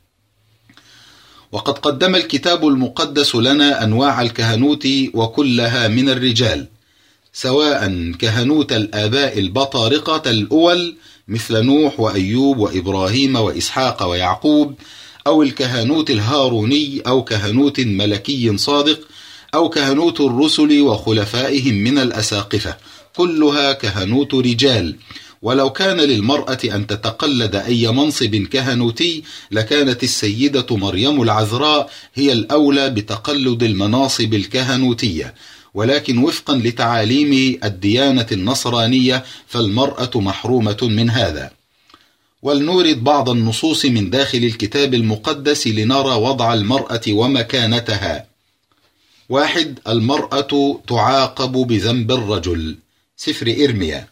وقد قدم الكتاب المقدس لنا أنواع الكهنوت وكلها من الرجال، سواء كهنوت الآباء البطارقة الأول مثل نوح وأيوب وإبراهيم وإسحاق ويعقوب، أو الكهنوت الهاروني، أو كهنوت ملكي صادق، أو كهنوت الرسل وخلفائهم من الأساقفة، كلها كهنوت رجال. ولو كان للمرأة أن تتقلد أي منصب كهنوتي لكانت السيدة مريم العذراء هي الأولى بتقلد المناصب الكهنوتية، ولكن وفقا لتعاليم الديانة النصرانية فالمرأة محرومة من هذا. ولنورد بعض النصوص من داخل الكتاب المقدس لنرى وضع المرأة ومكانتها. واحد، المرأة تعاقب بذنب الرجل، سفر إرميا.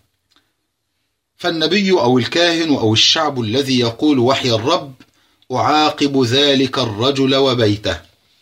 فالنبي أو الكاهن أو الشعب الذي يقول وحي الرب: أعاقب ذلك الرجل وبيته.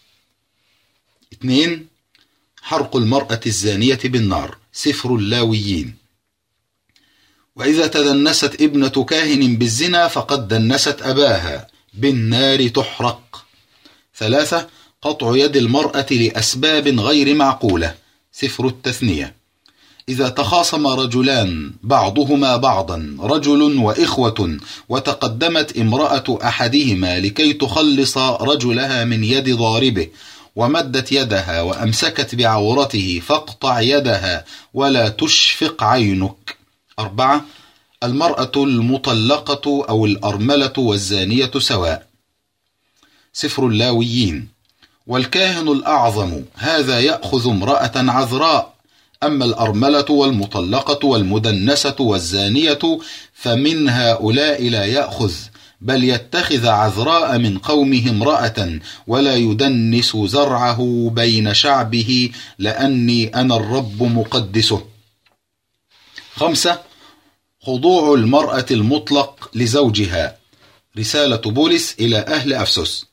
اثنين، حرق المرأة الزانية بالنار، سفر اللاويين. وإذا تدنست ابنة كاهن بالزنا فقد دنست أباها، بالنار تحرق. ثلاثة، قطع يد المرأة لأسباب غير معقولة، سفر التثنية. إذا تخاصم رجلان بعضهما بعضا، رجل وإخوة، وتقدمت امرأة أحدهما لكي تخلص رجلها من يد ضاربه، ومدت يدها وأمسكت بعورته، فاقطع يدها ولا تشفق عينك. أربعة، المرأة المطلقة أو الأرملة والزانية سواء، سفر اللاويين. والكاهن الأعظم هذا يأخذ امرأة عذراء، أما الأرملة والمطلقة والمدنسة والزانية فمن هؤلاء لا يأخذ، بل يتخذ عذراء من قومه امرأة ولا يدنس زرعه بين شعبه، لأني أنا الرب مقدسه. خمسة، خضوع المرأة المطلق لزوجها. رسالة بولس إلى أهل أفسس: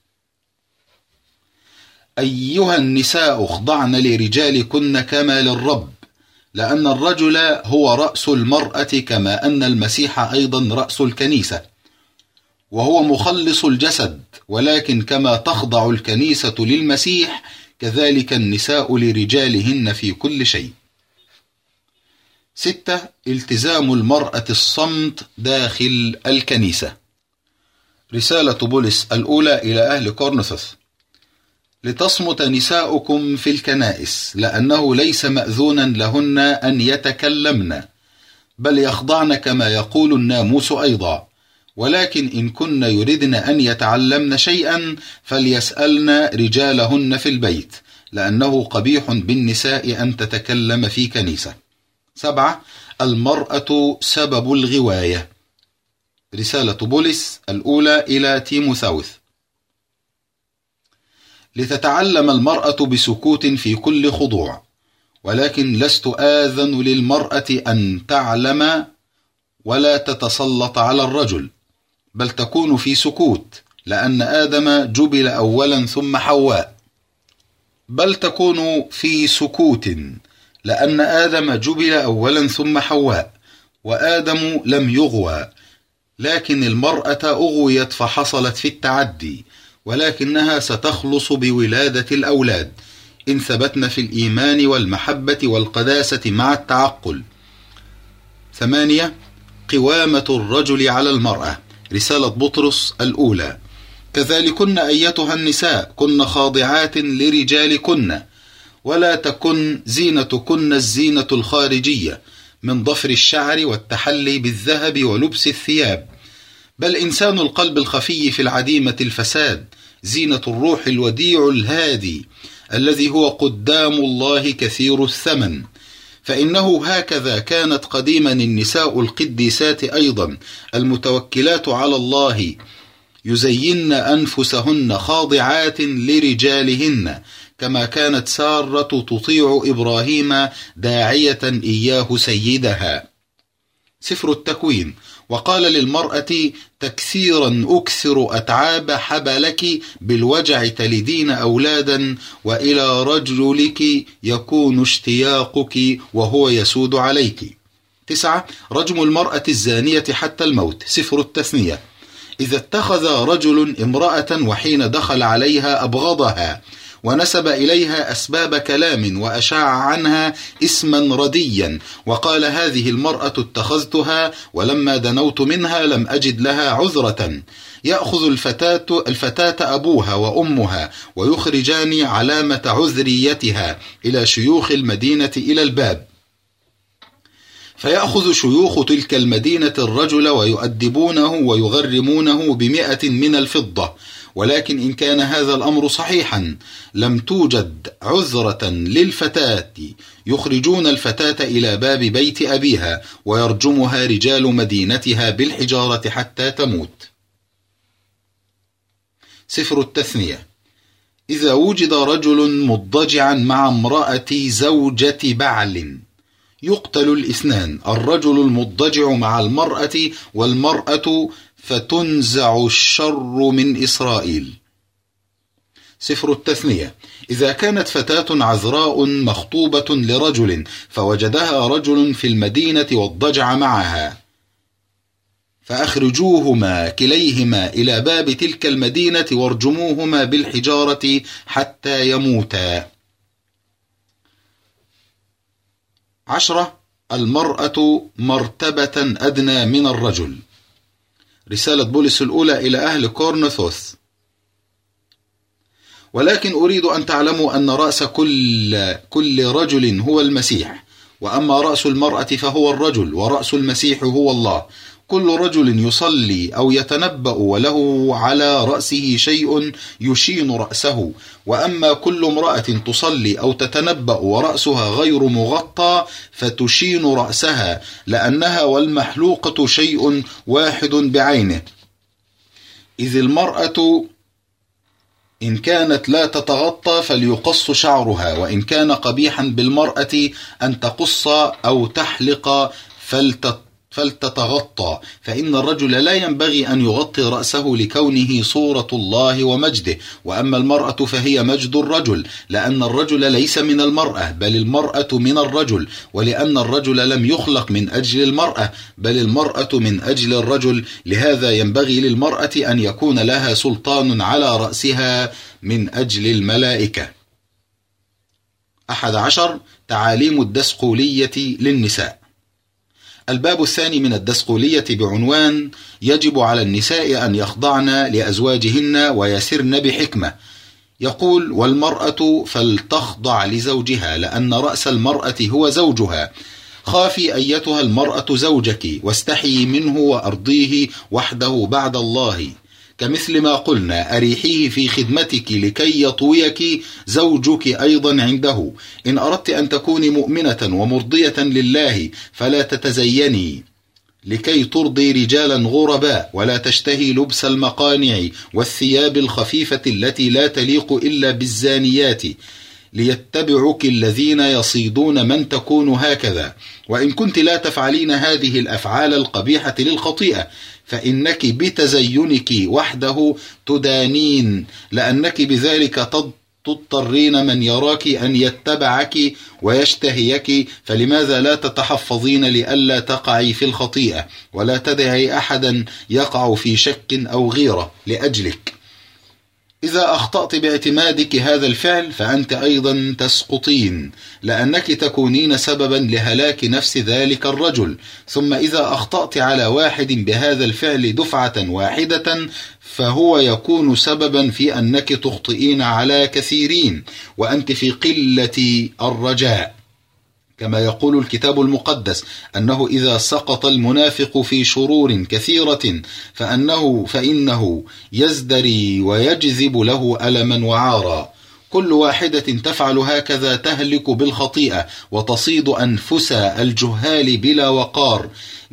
أيها النساء اخضعن لرجالكن كما للرب، لأن الرجل هو رأس المرأة كما أن المسيح أيضا رأس الكنيسة، وهو مخلص الجسد، ولكن كما تخضع الكنيسة للمسيح كذلك النساء لرجالهن في كل شيء. ستة، التزام المرأة الصمت داخل الكنيسة. رسالة بولس الأولى إلى أهل كورنثوس: لتصمت نساؤكم في الكنائس، لأنه ليس مأذونا لهن أن يتكلمن، بل يخضعن كما يقول الناموس أيضا، ولكن إن كن يردن أن يتعلمن شيئا فليسألن رجالهن في البيت، لأنه قبيح بالنساء أن تتكلم في كنيسة. سبعة، المرأة سبب الغواية. رسالة بولس الأولى إلى تيموثاوس: لتتعلم المرأة بسكوت في كل خضوع، ولكن لست آذن للمرأة أن تعلم ولا تتسلط على الرجل، بل تكون في سكوت، لأن آدم جبل أولا ثم حواء. بل تكون في سكوت لأن آدم جبل أولا ثم حواء، وآدم لم يغوى، لكن المرأة أغويت فحصلت في التعدي، ولكنها ستخلص بولادة الأولاد إن ثبتنا في الإيمان والمحبة والقداسة مع التعقل. ثمانية، قوامة الرجل على المرأة. رسالة بطرس الأولى: كذلكن أيتها النساء كن خاضعات لرجالكن، ولا تكن زينتكن الزينة الخارجية من ضفر الشعر والتحلي بالذهب ولبس الثياب، بل إنسان القلب الخفي في العديمة الفساد، زينة الروح الوديع الهادي الذي هو قدام الله كثير الثمن. فإنه هكذا كانت قديما النساء القديسات أيضا المتوكلات على الله، يزين أنفسهن خاضعات لرجالهن، كما كانت سارة تطيع إبراهيم داعية إياه سيدها. سفر التكوين: وقال للمرأة: تكثيرا أكثر أتعاب حبلك، بالوجع تلدين أولادا، وإلى رجلك يكون اشتياقك وهو يسود عليك. تسعة، رجم المرأة الزانية حتى الموت. سفر التثنية: إذا اتخذ رجل امرأة وحين دخل عليها أبغضها، ونسب إليها أسباب كلام، وأشاع عنها اسما رديا، وقال: هذه المرأة اتخذتها، ولما دنوت منها لم أجد لها عذرة، يأخذ الفتاة, الفتاة أبوها وأمها ويخرجان علامة عذريتها إلى شيوخ المدينة إلى الباب، فيأخذ شيوخ تلك المدينة الرجل ويؤدبونه ويغرمونه بمئة من الفضة. ولكن إن كان هذا الأمر صحيحا لم توجد عذرة للفتاة، يخرجون الفتاة إلى باب بيت أبيها ويرجمها رجال مدينتها بالحجارة حتى تموت. سفر التثنية: إذا وجد رجل مضجعا مع امرأة زوجة بعل يقتل الاثنان، الرجل المضجع مع المرأة والمرأة، فتنزع الشر من إسرائيل. سفر التثنية: إذا كانت فتاة عذراء مخطوبة لرجل فوجدها رجل في المدينة واضطجع معها، فأخرجوهما كليهما إلى باب تلك المدينة وارجموهما بالحجارة حتى يموتا. عشرة، المرأة مرتبة أدنى من الرجل. رسالة بولس الأولى إلى أهل كورنثوس: ولكن أريد أن تعلموا أن رأس كل, كل رجل هو المسيح، وأما رأس المرأة فهو الرجل، ورأس المسيح هو الله. كل رجل يصلي أو يتنبأ وله على رأسه شيء يشين رأسه، وأما كل امرأة تصلي أو تتنبأ ورأسها غير مغطى فتشين رأسها، لأنها والمحلوقة شيء واحد بعينه، إذ المرأة إن كانت لا تتغطى فليقص شعرها، وإن كان قبيحا بالمرأة أن تقص أو تحلق فلتت فلتتغطى، فإن الرجل لا ينبغي أن يغطي رأسه لكونه صورة الله ومجده، وأما المرأة فهي مجد الرجل، لأن الرجل ليس من المرأة بل المرأة من الرجل، ولأن الرجل لم يخلق من أجل المرأة بل المرأة من أجل الرجل، لهذا ينبغي للمرأة أن يكون لها سلطان على رأسها من أجل الملائكة. أحد عشر تعاليم الدسقولية للنساء. الباب الثاني من الدسقولية بعنوان يجب على النساء أن يخضعن لأزواجهن ويسرن بحكمة. يقول: والمرأة فلتخضع لزوجها، لأن رأس المرأة هو زوجها. خافي أيتها المرأة زوجك، واستحيي منه وأرضيه وحده بعد الله، كمثل ما قلنا أريحيه في خدمتك لكي يطويك زوجك أيضا عنده. إن أردت أن تكوني مؤمنة ومرضية لله فلا تتزيني لكي ترضي رجالا غرباء، ولا تشتهي لبس المقانع والثياب الخفيفة التي لا تليق إلا بالزانيات، ليتبعك الذين يصيدون من تكون هكذا. وإن كنت لا تفعلين هذه الأفعال القبيحة للخطيئة فإنك بتزينك وحده تدانين، لأنك بذلك تضطرين من يراك أن يتبعك ويشتهيك، فلماذا لا تتحفظين لئلا تقعي في الخطيئة، ولا تدعي أحدا يقع في شك أو غيرة لأجلك. إذا أخطأت باعتمادك هذا الفعل فأنت أيضا تسقطين، لأنك تكونين سببا لهلاك نفس ذلك الرجل. ثم إذا أخطأت على واحد بهذا الفعل دفعة واحدة فهو يكون سببا في أنك تخطئين على كثيرين، وأنت في قلة الرجاء، كما يقول الكتاب المقدس أنه إذا سقط المنافق في شرور كثيرة فأنه فإنه يزدري ويجذب له ألما وعارا. كل واحدة تفعل هكذا تهلك بالخطيئة وتصيد أنفس الجهال بلا وقار،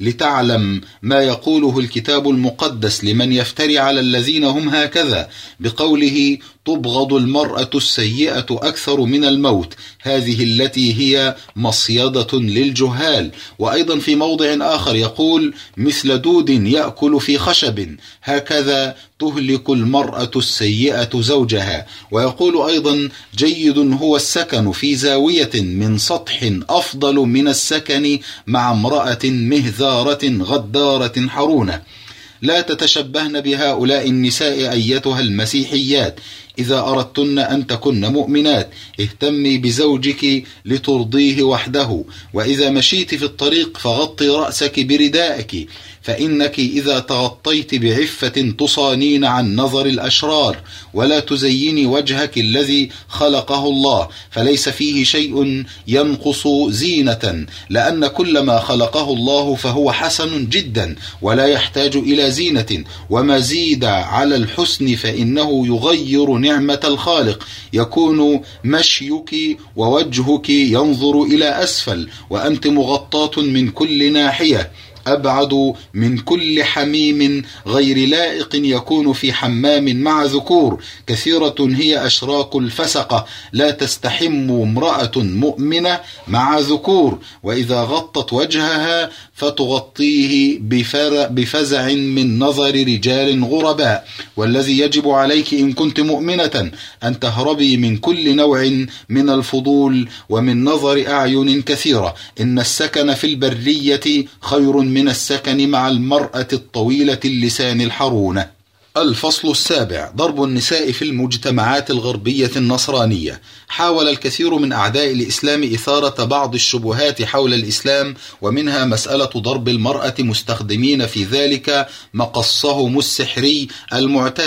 لتعلم ما يقوله الكتاب المقدس لمن يفتري على الذين هم هكذا بقوله: تبغض المرأة السيئة أكثر من الموت، هذه التي هي مصيدة للجهال. وأيضا في موضع آخر يقول: مثل دود يأكل في خشب، هكذا تهلك المرأة السيئة زوجها. ويقول أيضا: جيد هو السكن في زاوية من سطح أفضل من السكن مع امرأة مهذارة غدارة حرونة. لا تتشبهن بهؤلاء النساء أيتها المسيحيات. إذا أردتن أن تكن مؤمنات اهتمي بزوجك لترضيه وحده، وإذا مشيت في الطريق فغطي رأسك بردائك، فإنك إذا تغطيت بعفة تصانين عن نظر الأشرار، ولا تزيني وجهك الذي خلقه الله، فليس فيه شيء ينقص زينة، لأن كل ما خلقه الله فهو حسن جدا ولا يحتاج إلى زينة. وما زيد على الحسن فإنه يغير نعمة الخالق، يكون مشيك ووجهك ينظر إلى أسفل، وأنت مغطاة من كل ناحية، أبعد من كل حميم غير لائق يكون في حمام مع ذكور. كثيرة هي أشراك الفسقة، لا تستحم امرأة مؤمنة مع ذكور، وإذا غطت وجهها فتغطيه بفزع من نظر رجال غرباء. والذي يجب عليك إن كنت مؤمنة أن تهربي من كل نوع من الفضول ومن نظر أعين كثيرة. إن السكن في البرية خير من السكن مع المرأة الطويلة اللسان الحرونة. الفصل السابع: ضرب النساء في المجتمعات الغربية النصرانية. حاول الكثير من أعداء الإسلام إثارة بعض الشبهات حول الإسلام، ومنها مسألة ضرب المرأة، مستخدمين في ذلك مقصهم السحري المعتاد،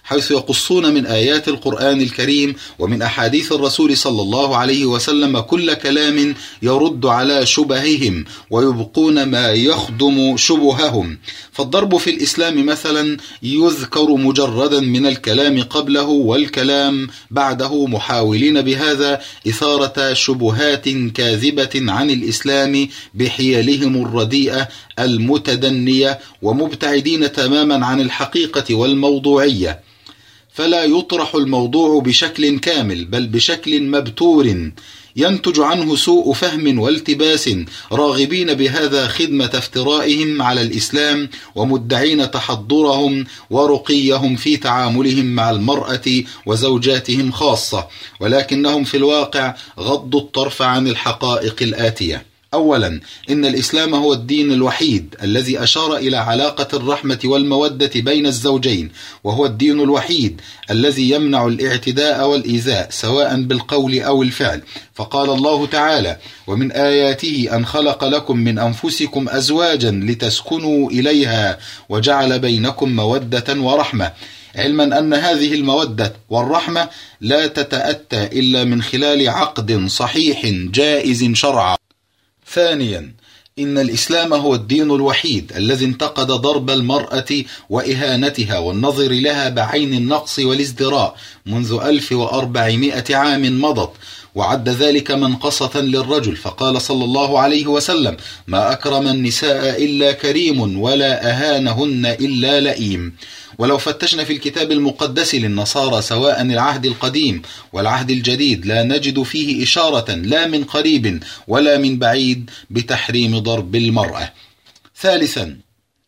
حيث يقصون من آيات القرآن الكريم ومن أحاديث الرسول صلى الله عليه وسلم كل كلام يرد على شبههم ويبقون ما يخدم شبههم. فالضرب في الإسلام مثلا يذكر مجردا من الكلام قبله والكلام بعده، محاولين بهذا إثارة شبهات كاذبة عن الإسلام بحيلهم الرديئة المتدنية، ومبتعدين تماما عن الحقيقة والموضوعية، فلا يطرح الموضوع بشكل كامل بل بشكل مبتور ينتج عنه سوء فهم والتباس، راغبين بهذا خدمة افترائهم على الإسلام ومدعين تحضرهم ورقيهم في تعاملهم مع المرأة وزوجاتهم خاصة، ولكنهم في الواقع غضوا الطرف عن الحقائق الآتية. أولا، إن الإسلام هو الدين الوحيد الذي أشار إلى علاقة الرحمة والمودة بين الزوجين، وهو الدين الوحيد الذي يمنع الاعتداء والإيذاء سواء بالقول أو الفعل، فقال الله تعالى: ومن آياته أن خلق لكم من أنفسكم أزواجا لتسكنوا إليها وجعل بينكم مودة ورحمة، علما أن هذه المودة والرحمة لا تتأتى إلا من خلال عقد صحيح جائز شرعا. ثانيا، إن الإسلام هو الدين الوحيد الذي انتقد ضرب المرأة وإهانتها والنظر لها بعين النقص والازدراء منذ ألف وأربعمائة عام مضت، وعد ذلك منقصة للرجل، فقال صلى الله عليه وسلم: ما أكرم النساء إلا كريم ولا أهانهن إلا لئيم. ولو فتشنا في الكتاب المقدس للنصارى سواء العهد القديم والعهد الجديد لا نجد فيه إشارة لا من قريب ولا من بعيد بتحريم ضرب المرأة. ثالثا،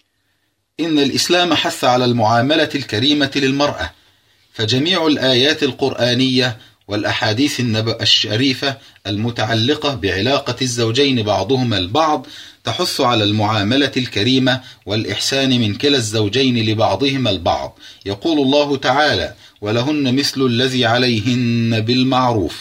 إن الإسلام حث على المعاملة الكريمة للمرأة، فجميع الآيات القرآنية والأحاديث الشريفة المتعلقة بعلاقة الزوجين بعضهما البعض تحث على المعاملة الكريمة والإحسان من كلا الزوجين لبعضهما البعض. يقول الله تعالى: ولهن مثل الذي عليهن بالمعروف.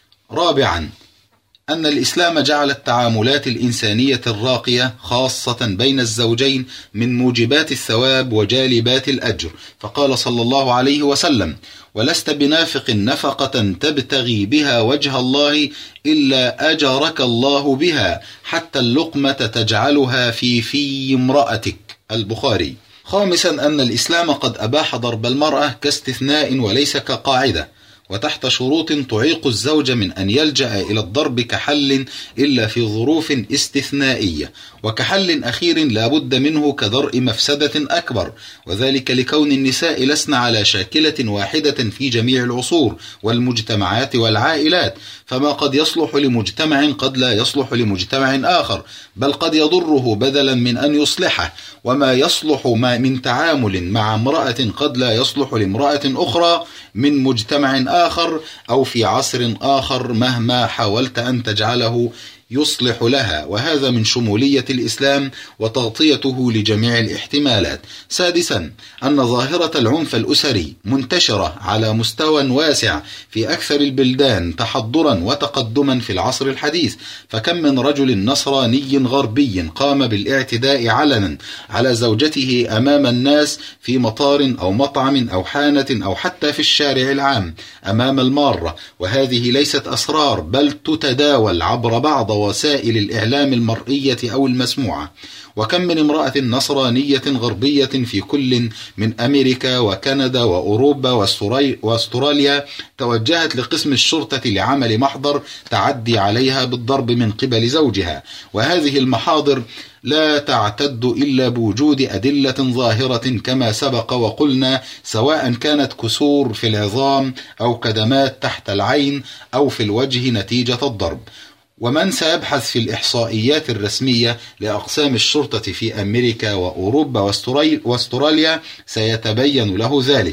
رابعا، أن الإسلام جعل التعاملات الإنسانية الراقية خاصة بين الزوجين من موجبات الثواب وجالبات الأجر، فقال صلى الله عليه وسلم: ولست بنافق نفقة تبتغي بها وجه الله إلا أجرك الله بها حتى اللقمة تجعلها في في امرأتك. البخاري. خامسا، أن الإسلام قد أباح ضرب المرأة كاستثناء وليس كقاعدة، وتحت شروط تعيق الزوج من أن يلجأ إلى الضرب كحل إلا في ظروف استثنائية، وكحل أخير لا بد منه كدرء مفسدة أكبر، وذلك لكون النساء لسن على شاكلة واحدة في جميع العصور والمجتمعات والعائلات، فما قد يصلح لمجتمع قد لا يصلح لمجتمع آخر، بل قد يضره بدلا من أن يصلحه، وما يصلح ما من تعامل مع امرأة قد لا يصلح لامرأة أخرى من مجتمع آخر أو في عصر آخر مهما حاولت أن تجعله يصلح لها، وهذا من شمولية الإسلام وتغطيته لجميع الاحتمالات. سادسا، أن ظاهرة العنف الأسري منتشرة على مستوى واسع في أكثر البلدان تحضرا وتقدما في العصر الحديث، فكم من رجل نصراني غربي قام بالاعتداء علنا على زوجته أمام الناس في مطار أو مطعم أو حانة أو حتى في الشارع العام أمام المارة، وهذه ليست أسرار بل تتداول عبر بعض وسائل الإعلام المرئية أو المسموعة. وكم من امرأة نصرانية غربية في كل من أمريكا وكندا وأوروبا واستراليا توجهت لقسم الشرطة لعمل محضر تعدي عليها بالضرب من قبل زوجها، وهذه المحاضر لا تعتد إلا بوجود أدلة ظاهرة كما سبق وقلنا، سواء كانت كسور في العظام أو كدمات تحت العين أو في الوجه نتيجة الضرب. ومن سيبحث في الإحصائيات الرسمية لأقسام الشرطة في أمريكا وأوروبا واستراليا سيتبين له ذلك.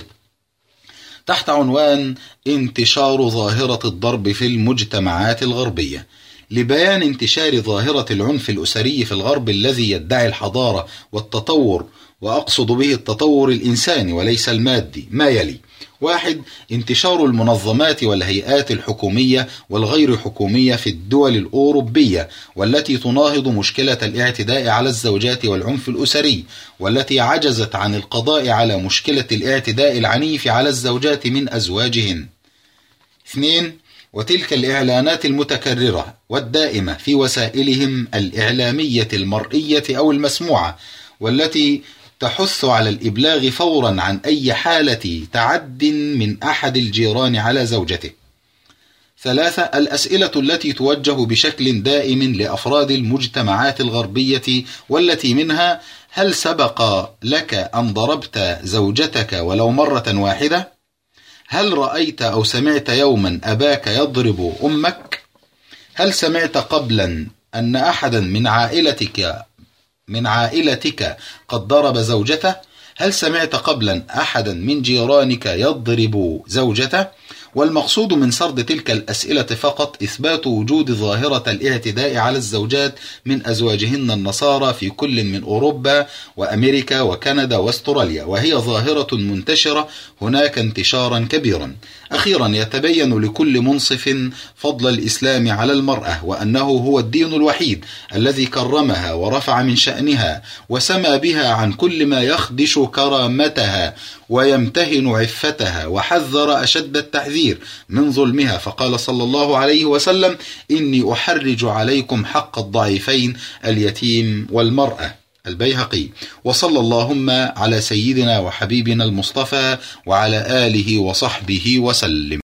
تحت عنوان انتشار ظاهرة الضرب في المجتمعات الغربية، لبيان انتشار ظاهرة العنف الأسري في الغرب الذي يدعي الحضارة والتطور، وأقصد به التطور الإنساني وليس المادي، ما يلي: واحد، انتشار المنظمات والهيئات الحكومية والغير حكومية في الدول الأوروبية، والتي تناهض مشكلة الاعتداء على الزوجات والعنف الأسري، والتي عجزت عن القضاء على مشكلة الاعتداء العنيف على الزوجات من أزواجهن. اثنين، وتلك الإعلانات المتكررة والدائمة في وسائلهم الإعلامية المرئية أو المسموعة، والتي تحث على الإبلاغ فورا عن أي حالة تعد من أحد الجيران على زوجته. ثلاثة، الأسئلة التي توجه بشكل دائم لأفراد المجتمعات الغربية، والتي منها: هل سبق لك أن ضربت زوجتك ولو مرة واحدة؟ هل رأيت أو سمعت يوما أباك يضرب أمك؟ هل سمعت قبلا أن أحدا من عائلتك من عائلتك قد ضرب زوجته؟ هل سمعت قبلا أحدا من جيرانك يضرب زوجته؟ والمقصود من سرد تلك الأسئلة فقط إثبات وجود ظاهرة الاعتداء على الزوجات من أزواجهن النصارى في كل من أوروبا وأمريكا وكندا واستراليا، وهي ظاهرة منتشرة هناك انتشارا كبيرا. أخيرا، يتبين لكل منصف فضل الإسلام على المرأة، وأنه هو الدين الوحيد الذي كرمها ورفع من شأنها وسمى بها عن كل ما يخدش كرامتها ويمتهن عفتها، وحذر أشد التحذير من ظلمها، فقال صلى الله عليه وسلم: إني أحرج عليكم حق الضعيفين اليتيم والمرأة. البيهقي. وصلى اللهم على سيدنا وحبيبنا المصطفى وعلى آله وصحبه وسلم.